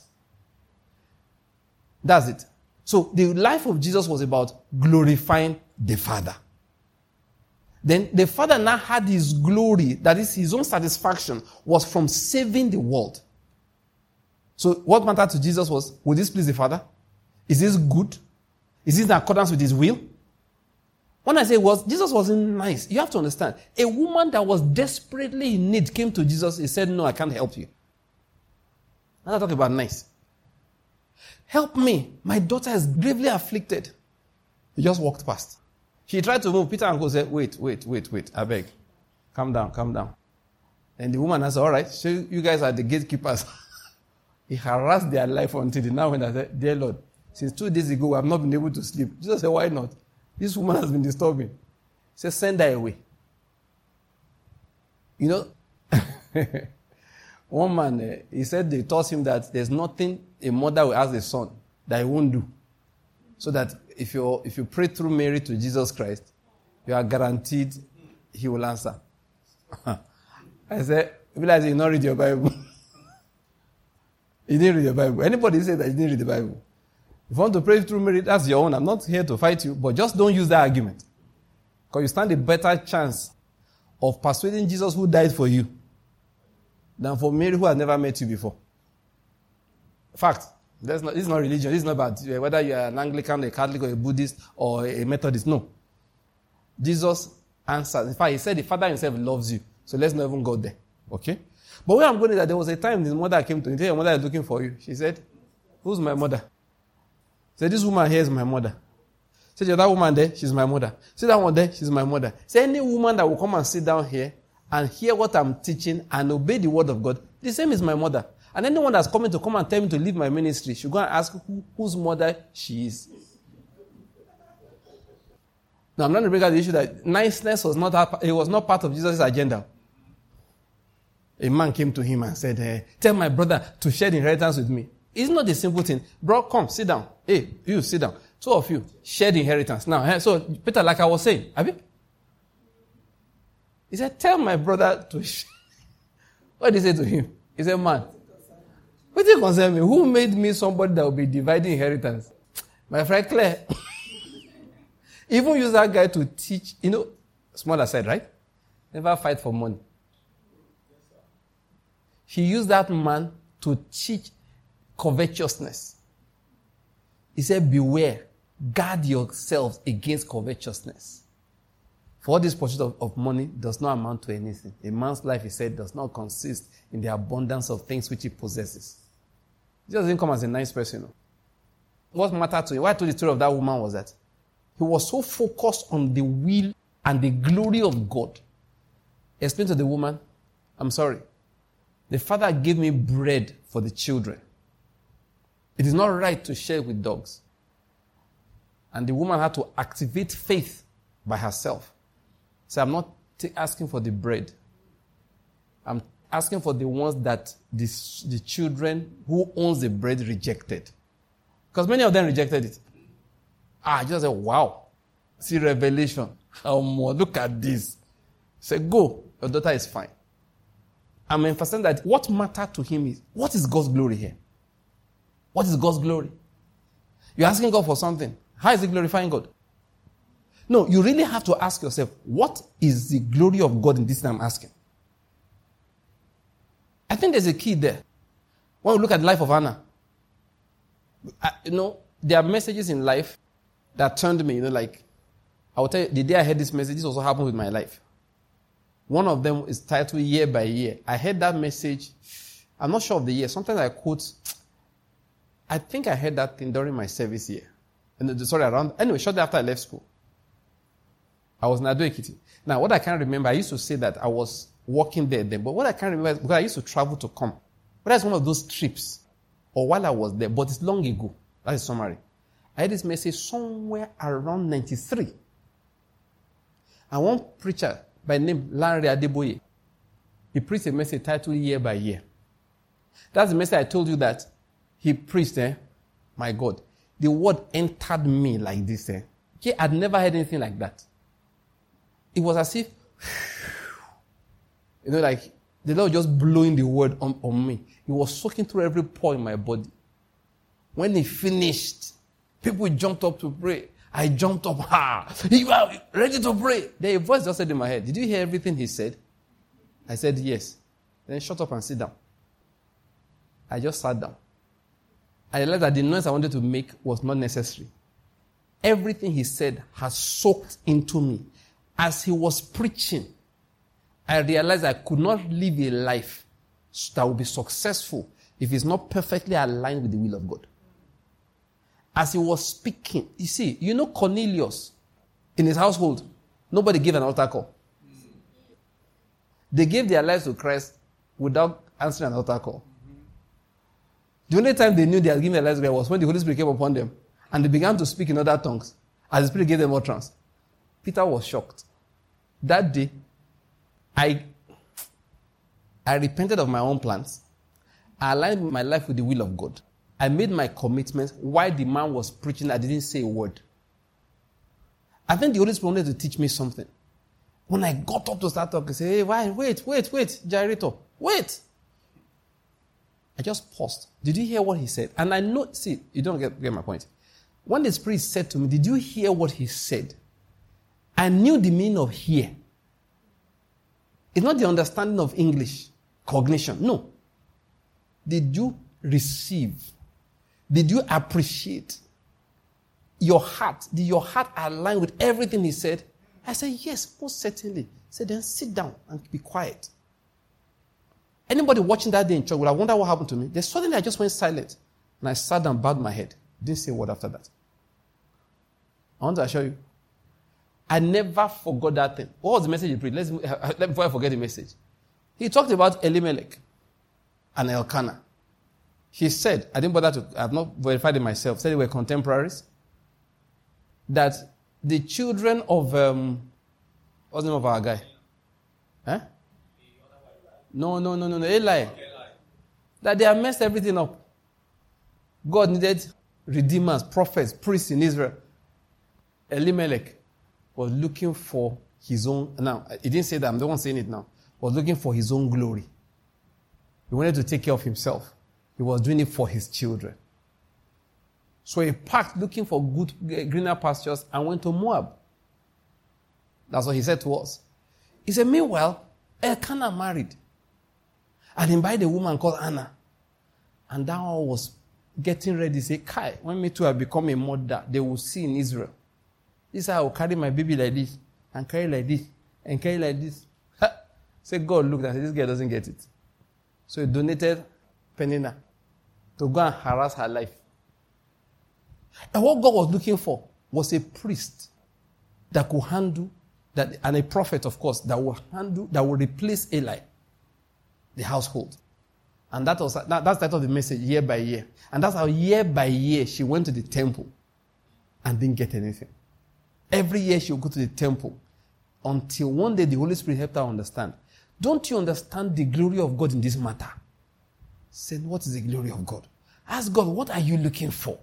That's it. So the life of Jesus was about glorifying the Father. Then the Father now had his glory, that is his own satisfaction, was from saving the world. So what mattered to Jesus was, will this please the Father? Is this good? Is this in accordance with his will? When I say was, Jesus wasn't nice. You have to understand. A woman that was desperately in need came to Jesus. He said, no, I can't help you. I'm not talking about nice. Help me. My daughter is gravely afflicted. He just walked past. She tried to move. Peter and Paul said, wait, wait, wait, wait. I beg. Calm down, calm down. And the woman said, all right, so you guys are the gatekeepers. He harassed their life until the now when I said, dear Lord, since two days ago, I have not been able to sleep. Jesus said, why not? This woman has been disturbing. He said, send her away. You know, one man, uh, he said they taught him that there's nothing a mother will ask a son that he won't do. So that if you if you pray through Mary to Jesus Christ, you are guaranteed he will answer. I said, realize you did not read your Bible. You didn't read your Bible. Anybody say that you didn't read the Bible? If you want to pray through merit, that's your own. I'm not here to fight you, but just don't use that argument. Because you stand a better chance of persuading Jesus who died for you than for Mary who has never met you before. Fact. That's not, this is not religion. This is not about whether you are an Anglican, a Catholic, or a Buddhist, or a Methodist. No. Jesus answered. In fact, he said the Father himself loves you. So let's not even go there. Okay? But where I'm going is that there was a time his mother came to him. Your mother is looking for you. She said, who's my mother? He said, this woman here is my mother. He said, the other woman there, she's my mother. See that one there, she's my mother. Say any woman that will come and sit down here and hear what I'm teaching and obey the word of God, the same is my mother. And anyone that's coming to come and tell me to leave my ministry should go and ask who, whose mother she is. Now, I'm not going to bring out the issue that niceness was not, it was not part of Jesus' agenda. A man came to him and said, eh, tell my brother to share the inheritance with me. It's not a simple thing. Bro, come, sit down. Hey, you, sit down. Two of you, share the inheritance. Now, so, Peter, like I was saying, have you? He said, tell my brother to share. What did he say to him? He said, man, what do you concern me? Who made me somebody that will be dividing inheritance? My friend Claire. Even use that guy to teach, you know, small aside, right? Never fight for money. He used that man to teach covetousness. He said, beware, guard yourselves against covetousness. For all this pursuit of, of money does not amount to anything. A man's life, he said, does not consist in the abundance of things which he possesses. He just didn't come as a nice person. You know. What mattered to him, why I told the story of that woman was that he was so focused on the will and the glory of God. He explained to the woman, I'm sorry. The Father gave me bread for the children. It is not right to share with dogs. And the woman had to activate faith by herself. So I'm not t- asking for the bread. I'm asking for the ones that the, the children who owns the bread rejected. Because many of them rejected it. Ah, I just said, wow. See revelation. Um, look at this. Say, go. Your daughter is fine. I'm emphasizing that what mattered to him is, what is God's glory here? What is God's glory? You're asking God for something. How is it glorifying God? No, you really have to ask yourself, what is the glory of God in this thing I'm asking? I think there's a key there. When we look at the life of Hannah, I, you know, there are messages in life that turned me, you know, like, I will tell you, the day I heard this message, this also happened with my life. One of them is titled Year by Year. I heard that message, I'm not sure of the year. Sometimes I quote, I think I heard that thing during my service year. And sorry, around, anyway, shortly after I left school. I was in Ado Ekiti. Now, what I can't remember, I used to say that I was working there then, but what I can't remember is because I used to travel to come. But that's one of those trips, or while I was there, but it's long ago. That's a summary. I had this message somewhere around ninety-three. And one preacher by the name Larry Adeboye, he preached a message titled Year by Year. That's the message I told you that he preached, eh? My God. The word entered me like this, eh? Okay, I'd never heard anything like that. It was as if, you know, like the Lord just blowing the word on, on me. It was soaking through every pore in my body. When he finished, people jumped up to pray. I jumped up. Ha! You are ready to pray. Then a voice just said in my head, did you hear everything he said? I said, yes. Then shut up and sit down. I just sat down. I realized that the noise I wanted to make was not necessary. Everything he said has soaked into me. As he was preaching, I realized I could not live a life that would be successful if it's not perfectly aligned with the will of God. As he was speaking, you see, you know Cornelius, in his household, nobody gave an altar call. They gave their lives to Christ without answering an altar call. The only time they knew they had given their lives to Christ was when the Holy Spirit came upon them and they began to speak in other tongues as the Spirit gave them utterance. Peter was shocked. That day, I, I repented of my own plans. I aligned my life with the will of God. I made my commitments while the man was preaching. I didn't say a word. I think the Holy Spirit wanted to teach me something. When I got up to start talking, I said, hey, why? Wait, wait, wait, gyrator, wait. I just paused. Did you hear what he said? And I know, see, you don't get, get my point. When the Spirit said to me, did you hear what he said? I knew the meaning of hear. It's not the understanding of English, cognition. No. Did you receive? Did you appreciate? Your heart, did your heart align with everything he said? I said, yes, most certainly. He said, then sit down and be quiet. Anybody watching that day in church would have wondered what happened to me. Then suddenly I just went silent. And I sat down and bowed my head. Didn't say a word after that. I want to assure you. I never forgot that thing. What was the message he preached? Let's, before I forget the message. He talked about Elimelech and Elkanah. He said, I didn't bother to, I have not verified it myself, said they were contemporaries. That the children of, um, what's the name of our guy? Huh? No, no, no, no, no, Eli. That they have messed everything up. God needed redeemers, prophets, priests in Israel. Elimelech was looking for his own, now, he didn't say that, I'm the one saying it now, was looking for his own glory. He wanted to take care of himself. He was doing it for his children. So he packed looking for good, greener pastures and went to Moab. That's what he said to us. He said, meanwhile, Elkanah married. And he invited a woman called Anna. And that one was getting ready to say, Kai, when me too have become a mother, they will see in Israel. This is how I will carry my baby like this, and carry like this, and carry like this. Say, God looked and said, this girl doesn't get it. So he donated Peninnah to go and harass her life. And what God was looking for was a priest that could handle, that, and a prophet, of course, that will handle, that will replace Eli, the household. And that was that, that's the title of the message, year by year. And that's how year by year she went to the temple and didn't get anything. Every year she would go to the temple until one day the Holy Spirit helped her understand. Don't you understand the glory of God in this matter? Said, what is the glory of God? Ask God, what are you looking for?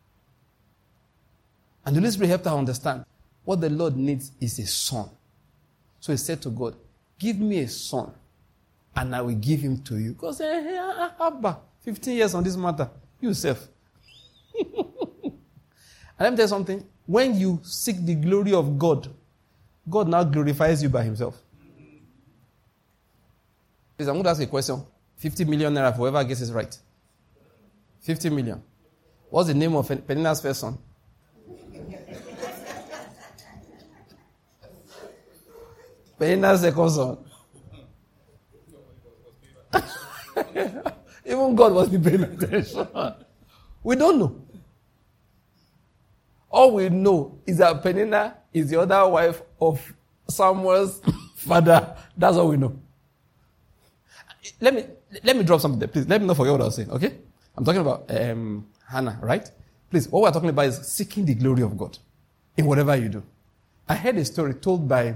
And the Holy Spirit helped her understand. What the Lord needs is a son. So he said to God, give me a son, and I will give him to you. God said, hey, Abba, fifteen years on this matter. Yourself. And let me tell you something. When you seek the glory of God, God now glorifies you by himself. Please, I'm going to ask a question. fifty million naira for whoever guesses right. fifty million. What's the name of Peninnah's first son? Peninnah's second son. Even God must be paying attention. We don't know. All we know is that Peninnah is the other wife of Samuel's father. That's all we know. Let me let me drop something there, please. Let me not forget what I was saying, okay? I'm talking about um, Hannah, right? Please, what we're talking about is seeking the glory of God in whatever you do. I heard a story told by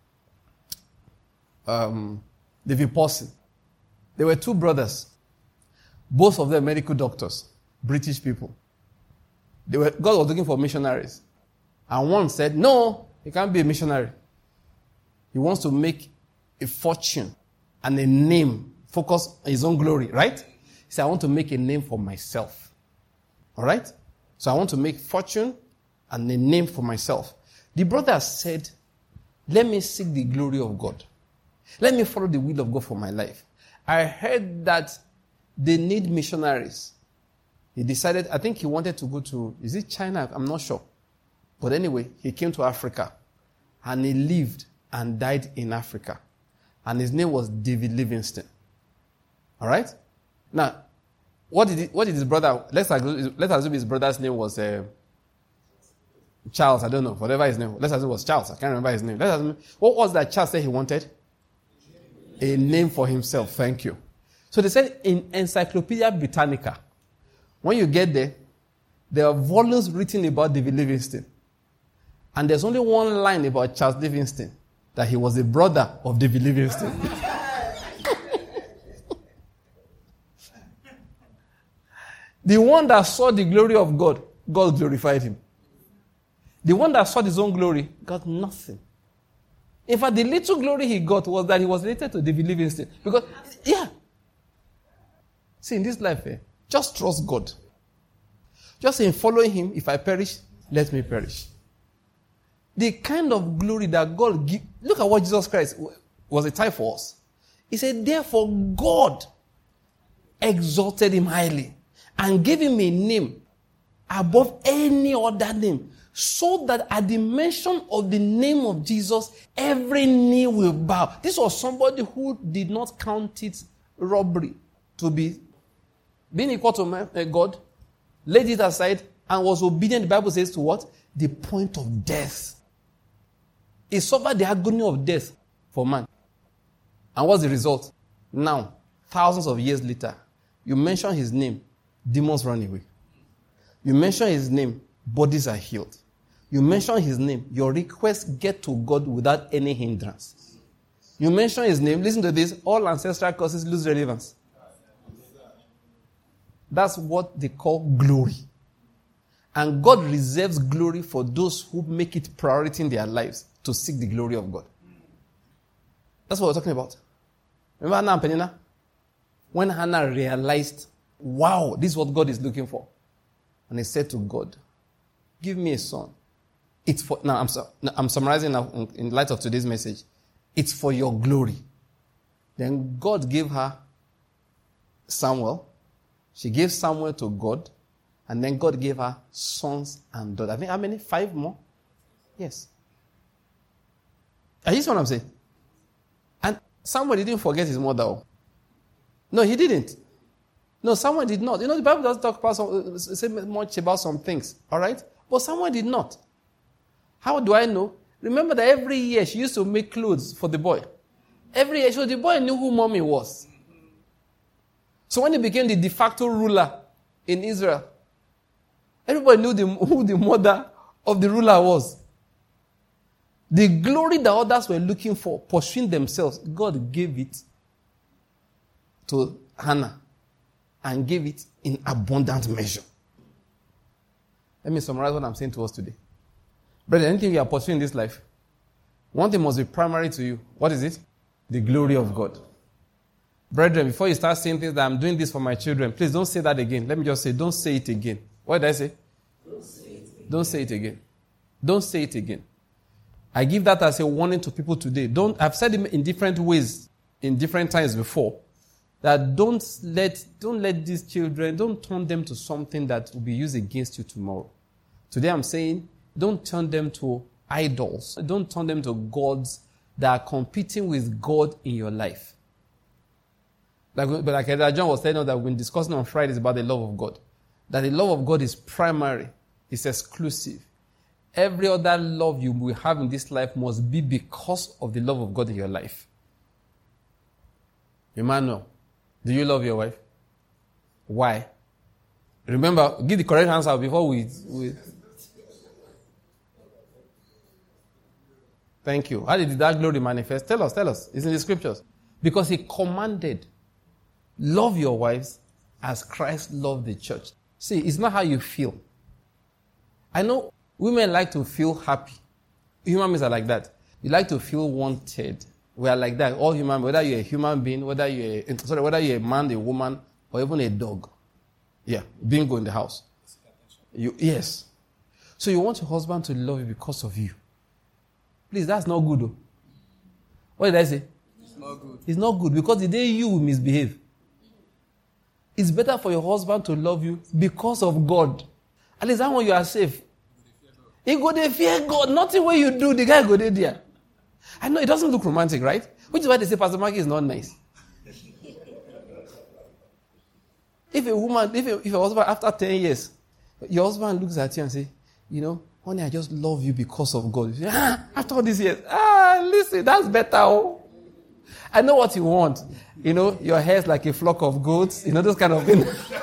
um, David Paulson. There were two brothers, both of them medical doctors, British people. They were, God was looking for missionaries. And one said, no, he can't be a missionary. He wants to make a fortune and a name, focus on his own glory, right? He said, I want to make a name for myself. All right? So I want to make fortune and a name for myself. The brother said, let me seek the glory of God. Let me follow the will of God for my life. I heard that they need missionaries. He decided, I think he wanted to go to, is it China? I'm not sure. But anyway, he came to Africa. And he lived and died in Africa. And his name was David Livingstone. All right? Now, what did he, what did his brother, let's assume, let's assume his brother's name was uh, Charles, I don't know, whatever his name was. Let's assume it was Charles, I can't remember his name. Let's assume, what was that Charles said he wanted? A name for himself, thank you. So they said in Encyclopedia Britannica, when you get there, there are volumes written about David Livingstone. And there's only one line about Charles Livingstone, that he was a brother of David Livingstone. The one that saw the glory of God, God glorified him. The one that sought his own glory got nothing. In fact, the little glory he got was that he was related to David Livingstone. Because, yeah. See, in this life, eh, just trust God. Just in following him, if I perish, let me perish. The kind of glory that God gives. Look at what Jesus Christ was a type for us. He said, therefore God exalted him highly and gave him a name above any other name, so that at the mention of the name of Jesus, every knee will bow. This was somebody who did not count it robbery to be being equal to man, uh, God, laid it aside, and was obedient, the Bible says, to what? The point of death. He suffered the agony of death for man. And what's the result? Now, thousands of years later, you mention his name, demons run away. You mention his name, bodies are healed. You mention his name, your requests get to God without any hindrance. You mention his name, listen to this, all ancestral curses lose relevance. That's what they call glory. And God reserves glory for those who make it priority in their lives to seek the glory of God. That's what we're talking about. Remember Hannah and Peninnah? When Hannah realized, wow, this is what God is looking for. And he said to God, give me a son. It's for, now I'm, I'm summarizing now in, in light of today's message. It's for your glory. Then God gave her Samuel. She gave Samuel to God. And then God gave her sons and daughters. I think how many? Five more? Yes. Are you see what I'm saying? And Samuel didn't forget his mother. No, he didn't. No, Samuel did not. You know, the Bible doesn't talk about some, say much about some things. All right? But Samuel did not. How do I know? Remember that every year she used to make clothes for the boy. Every year, so the boy knew who mommy was. So when he became the de facto ruler in Israel, everybody knew the, who the mother of the ruler was. The glory that others were looking for, pursuing themselves, God gave it to Hannah and gave it in abundant measure. Let me summarize what I'm saying to us today. Brother, anything you are pursuing in this life, one thing must be primary to you. What is it? The glory of God. Brethren, before you start saying things that I'm doing this for my children, please don't say that again. Let me just say, don't say it again. What did I say? Don't say it again. Don't say it again. Don't say it again. I give that as a warning to people today. Don't. I've said it in different ways, in different times before, that don't let, don't let these children, don't turn them to something that will be used against you tomorrow. Today I'm saying, don't turn them to idols. Don't turn them to gods that are competing with God in your life. Like, but like Elder John was telling us that we've been discussing on Fridays about the love of God. That the love of God is primary. It's exclusive. Every other love you will have in this life must be because of the love of God in your life. Emmanuel, do you love your wife? Why? Remember, give the correct answer before we... we Thank you. How did that glory manifest? Tell us, tell us. It's in the scriptures. Because he commanded, love your wives as Christ loved the church. See, it's not how you feel. I know women like to feel happy. Human beings are like that. You like to feel wanted. We are like that. All human, whether you're a human being, whether you're a, sorry, whether you're a man, a woman, or even a dog. Yeah, bingo in the house. You, yes. So you want your husband to love you because of you. Please, that's not good though. What did I say? It's not good. It's not good because the day you will misbehave. It's better for your husband to love you because of God. At least that one you are safe. He go there, fear God. Nothing what you do, the guy go there, there. I know it doesn't look romantic, right? Which is why they say Pastor Mark is not nice. If a woman, if a, if a husband, after ten years, your husband looks at you and say, you know, honey, I just love you because of God. You say, ah, after all these years, ah, listen, that's better. Oh. I know what you want. You know, your hair is like a flock of goats. You know, those kind of things.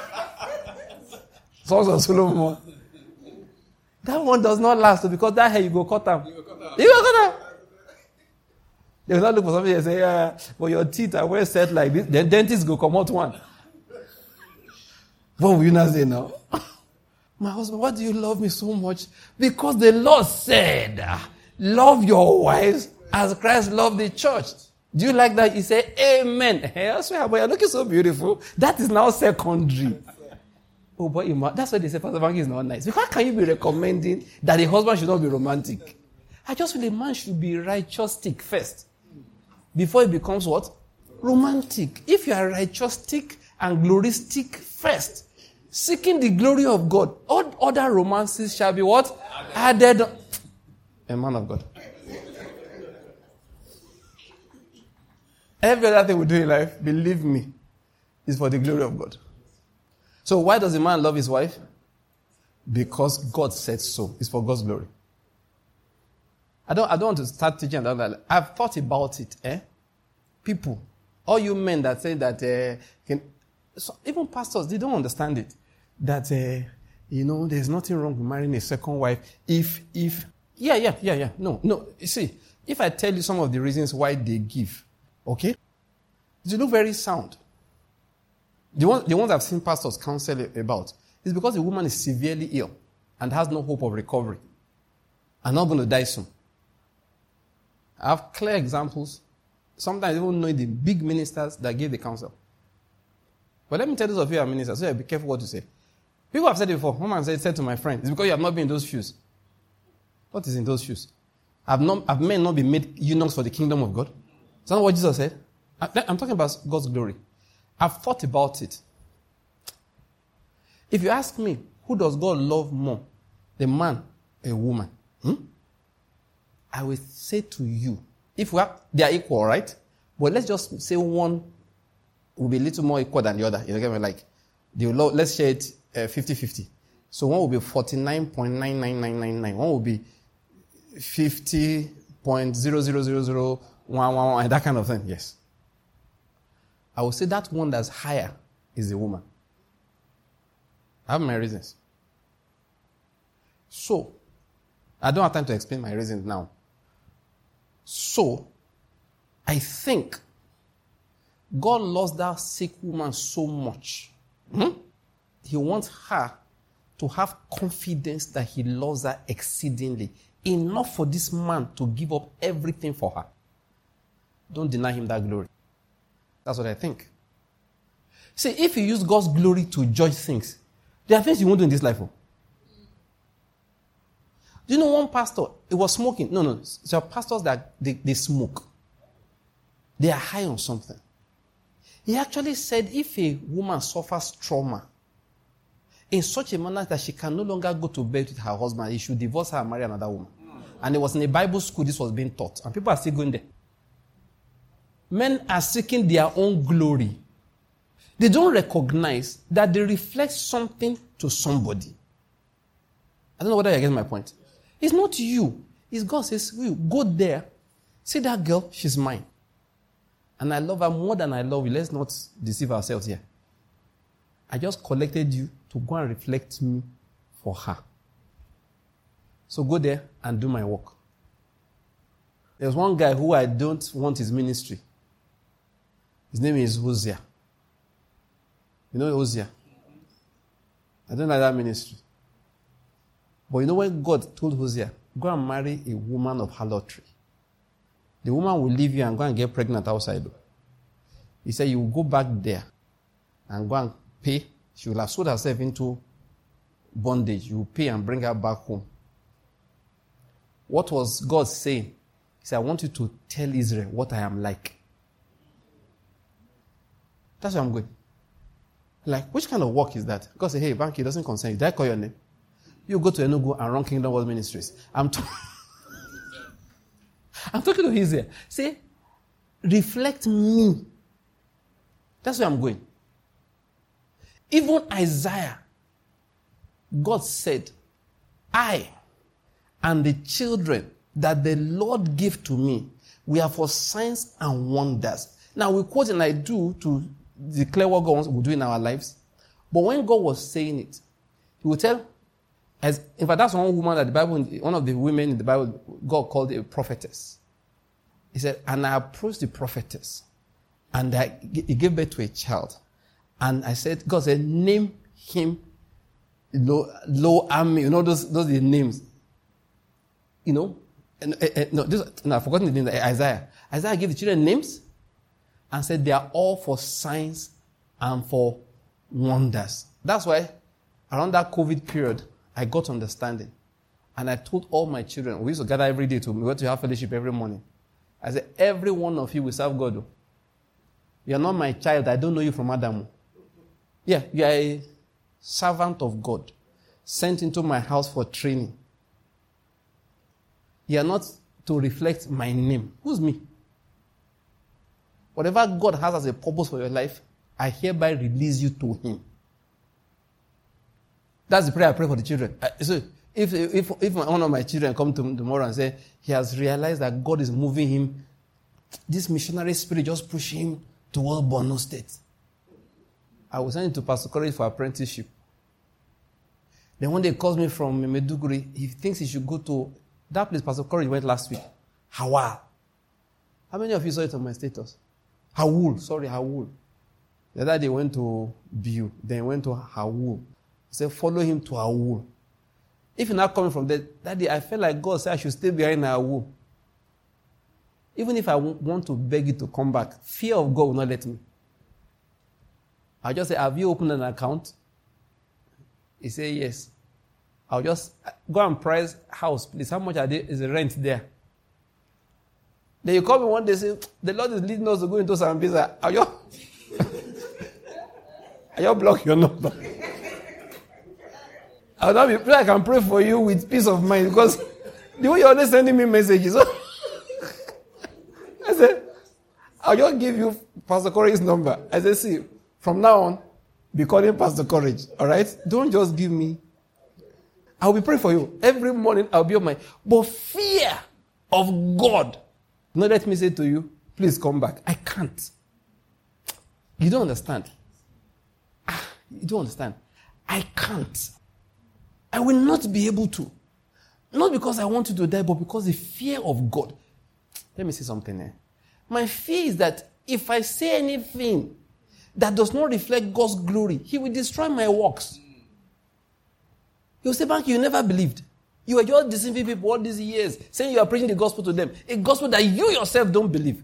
Songs of Solomon. That one does not last because that hair you go cut them. You go cut them. You go cut them. They will not look for something and say, yeah, but your teeth are well set like this. The dentist go come out one. What will you not say now? My husband, why do you love me so much? Because the Lord said, love your wives as Christ loved the church. Do you like that? You say, amen. Hey, I swear, but you're looking so beautiful. That is now secondary. Oh, but that's why they say Pastor Banky is not nice. How can you be recommending that a husband should not be romantic? I just feel a man should be righteoustic first. Before it becomes what? Romantic. If you are righteoustic and gloristic first, seeking the glory of God, all other romances shall be what? Added. Added. A man of God. Every other thing we do in life, believe me, is for the glory of God. So why does a man love his wife? Because God said so. It's for God's glory. I don't, I don't want to start teaching about that. I've thought about it. Eh? People, all you men that say that, uh, can, so even pastors, they don't understand it. That, uh, you know, there's nothing wrong with marrying a second wife. If, if, yeah, yeah, yeah, yeah. No, no. You see, if I tell you some of the reasons why they give, okay, they look very sound. The, one, the ones I've seen pastors counsel about is because the woman is severely ill and has no hope of recovery and not going to die soon. I have clear examples, sometimes even knowing the big ministers that gave the counsel. But let me tell those of you who are ministers, so be careful what you say. People have said it before. One man said, said to my friend, it's because you have not been in those shoes. What is in those shoes? Have, not, have men not been made eunuchs for the kingdom of God? Is that not what Jesus said? I'm talking about God's glory. I've thought about it. If you ask me, who does God love more? The man, a woman? Hmm? I will say to you, if we are, they are equal, right? But let's just say one will be a little more equal than the other. You know, like, they will, let's share it uh, fifty-fifty. So one will be forty-nine point nine nine nine nine nine. One will be fifty point zero zero zero zero one one one, and that kind of thing. Yes. I will say that one that's higher is the woman. I have my reasons. So, I don't have time to explain my reasons now. So, I think God loves that sick woman so much. Hmm? He wants her to have confidence that he loves her exceedingly. Enough for this man to give up everything for her. Don't deny him that glory. That's what I think. See, if you use God's glory to judge things, there are things you won't do in this life. Oh. Do you know one pastor, it was smoking. No, no. There are pastors that they, they smoke. They are high on something. He actually said if a woman suffers trauma in such a manner that she can no longer go to bed with her husband, he should divorce her and marry another woman. And it was in a Bible school this was being taught. And people are still going there. Men are seeking their own glory. They don't recognize that they reflect something to somebody. I don't know whether you get my point. It's not you. It's God says, you go there. See that girl? She's mine. And I love her more than I love you. Let's not deceive ourselves here. I just collected you to go and reflect me for her. So go there and do my work. There's one guy who I don't want his ministry. His name is Hosea. You know Hosea? I don't like that ministry. But you know when God told Hosea, go and marry a woman of harlotry. The woman will leave you and go and get pregnant outside. He said, you will go back there and go and pay. She will have sold herself into bondage. You will pay and bring her back home. What was God saying? He said, I want you to tell Israel what I am like. That's where I'm going. Like, which kind of work is that? God said, hey, Banky, it doesn't concern you. Did I call your name? You go to Enugu and run Kingdom World Ministries. I'm, t- I'm talking to his ear. Say, reflect me. That's where I'm going. Even Isaiah, God said, I and the children that the Lord gave to me, we are for signs and wonders. Now, we quote and I do to declare what God will do in our lives. But when God was saying it, he would tell, as in fact, that's one woman that the Bible, one of the women in the Bible, God called a prophetess. He said, and I approached the prophetess, and I, he gave birth to a child. And I said, God said, name him Low, low army, you know, those, those are the names. You know? And, uh, uh, no, this, no, I've forgotten the name, Isaiah. Isaiah gave the children names and said they are all for signs and for wonders. That's why around that COVID period, I got understanding. And I told all my children, we used to gather every day to, we went to have fellowship every morning. I said, every one of you will serve God. You are not my child. I don't know you from Adam. Yeah, you are a servant of God, sent into my house for training. You are not to reflect my name. Who's me? Whatever God has as a purpose for your life, I hereby release you to Him. That's the prayer I pray for the children. So if if if one of my children come to tomorrow and say he has realized that God is moving him, this missionary spirit just push him towards Borno State, I will send him to Pastor Courage for apprenticeship. Then when they calls me from Meduguri, he thinks he should go to that place Pastor Courage went last week. Hawal. How many of you saw it on my status? Hawul, sorry, Hawul. The other day went to Biu, then went to Hawul. He said, follow him to Hawul. If you're not coming from there, that day I felt like God said I should stay behind Hawul. Even if I w- want to beg you to come back, fear of God will not let me. I'll just say, have you opened an account? He said, yes. I'll just go and price house, please. How much are they, is the rent there? Then you call me one day and say, the Lord is leading us to go into Sambisa. I'll just, I'll just block your number. I'll not be, I can pray for you with peace of mind because the way you're always sending me messages. I said, I'll just give you Pastor Courage's number. I said, see, from now on, be calling Pastor Courage. All right? Don't just give me. I'll be praying for you. Every morning, I'll be on my. But fear of God. Not let me say to you, please come back. I can't. You don't understand. Ah, you don't understand. I can't. I will not be able to. Not because I want you to die, but because the fear of God. Let me say something here. My fear is that if I say anything that does not reflect God's glory, He will destroy my works. He will say, Bank, you never believed. You were just deceiving people all these years, saying you are preaching the gospel to them. A gospel that you yourself don't believe.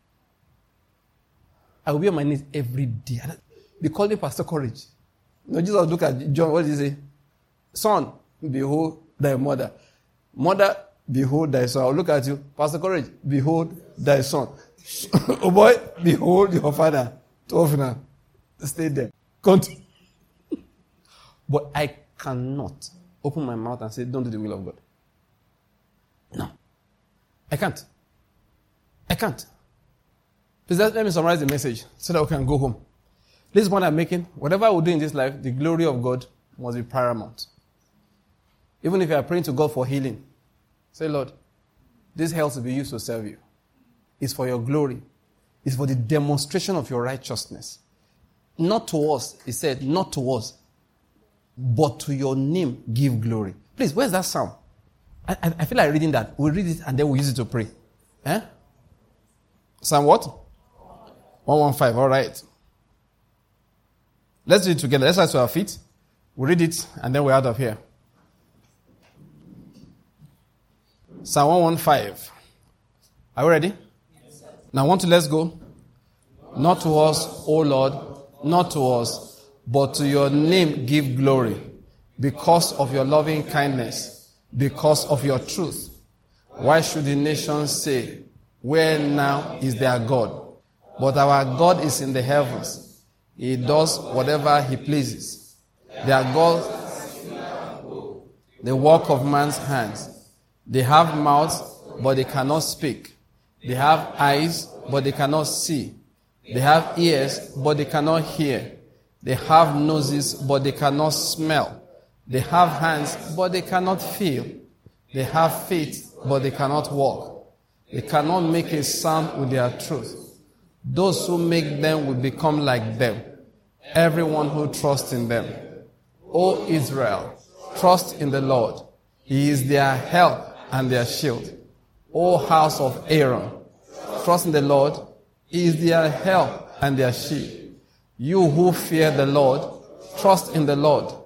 I will be on my knees every day. Be calling Pastor Courage. You know, Jesus look at John, what did he say? Son, behold thy mother. Mother, behold thy son. I'll look at you. Pastor Courage, behold thy son. Oh boy, behold your father. Tofna. Stay there. Continue. But I cannot open my mouth and say, don't do the will of God. No. I can't. I can't. Please let me summarize the message so that we can go home. This is what I'm making. Whatever I will do in this life, the glory of God must be paramount. Even if you are praying to God for healing, say, Lord, this health will be used to serve you. It's for your glory. It's for the demonstration of your righteousness. Not to us, he said, not to us, but to your name give glory. Please, where's that sound? I, I, I feel like reading that. We'll read it and then we'll use it to pray. Eh? Psalm what? one fifteen, all right. Let's do it together. Let's rise to our feet. We'll read it and then we're out of here. Psalm one fifteen. Are we ready? Yes, sir. Now I want to let's go. Not to us, O Lord, not to us, but to your name give glory, because of your loving kindness, because of your truth. Why should the nations say, where now is their God? But our God is in the heavens. He does whatever he pleases. Their God, the work of man's hands. They have mouths, but they cannot speak. They have eyes, but they cannot see. They have ears, but they cannot hear. They have noses, but they cannot smell. They have hands, but they cannot feel. They have feet, but they cannot walk. They cannot make a sound with their truth. Those who make them will become like them. Everyone who trusts in them. O Israel, trust in the Lord. He is their help and their shield. O house of Aaron, trust in the Lord. He is their help and their shield. You who fear the Lord, trust in the Lord.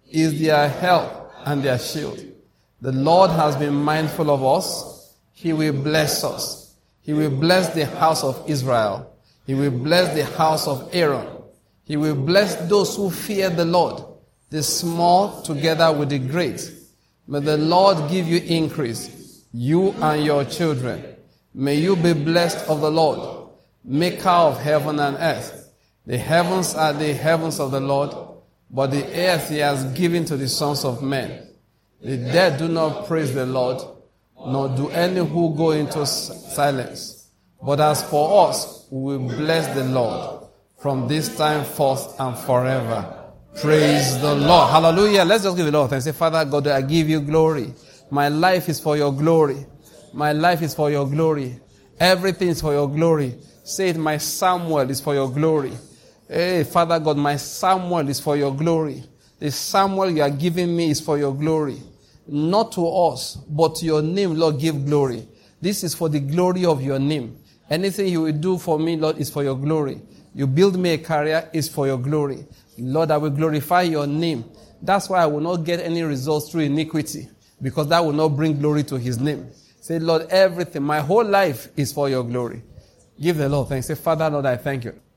is their help and their shield. The Lord has been mindful of us. He will bless us. He will bless the house of Israel. He will bless the house of Aaron. He will bless those who fear the Lord, the small together with the great. May the Lord give you increase, you and your children. May you be blessed of the Lord, maker of heaven and earth. The heavens are the heavens of the Lord, but the earth he has given to the sons of men. The dead do not praise the Lord, nor do any who go into silence. But as for us, we will bless the Lord from this time forth and forever. Praise the Lord. Hallelujah. Let's just give the Lord thanks. Say, Father God, I give you glory. My life is for your glory. My life is for your glory. Everything is for your glory. Say it, my Samuel is for your glory. Hey, Father God, my Samuel is for your glory. The Samuel you are giving me is for your glory. Not to us, but to your name, Lord, give glory. This is for the glory of your name. Anything you will do for me, Lord, is for your glory. You build me a career, is for your glory. Lord, I will glorify your name. That's why I will not get any results through iniquity, because that will not bring glory to his name. Say, Lord, everything, my whole life is for your glory. Give the Lord thanks. Say, Father, Lord, I thank you.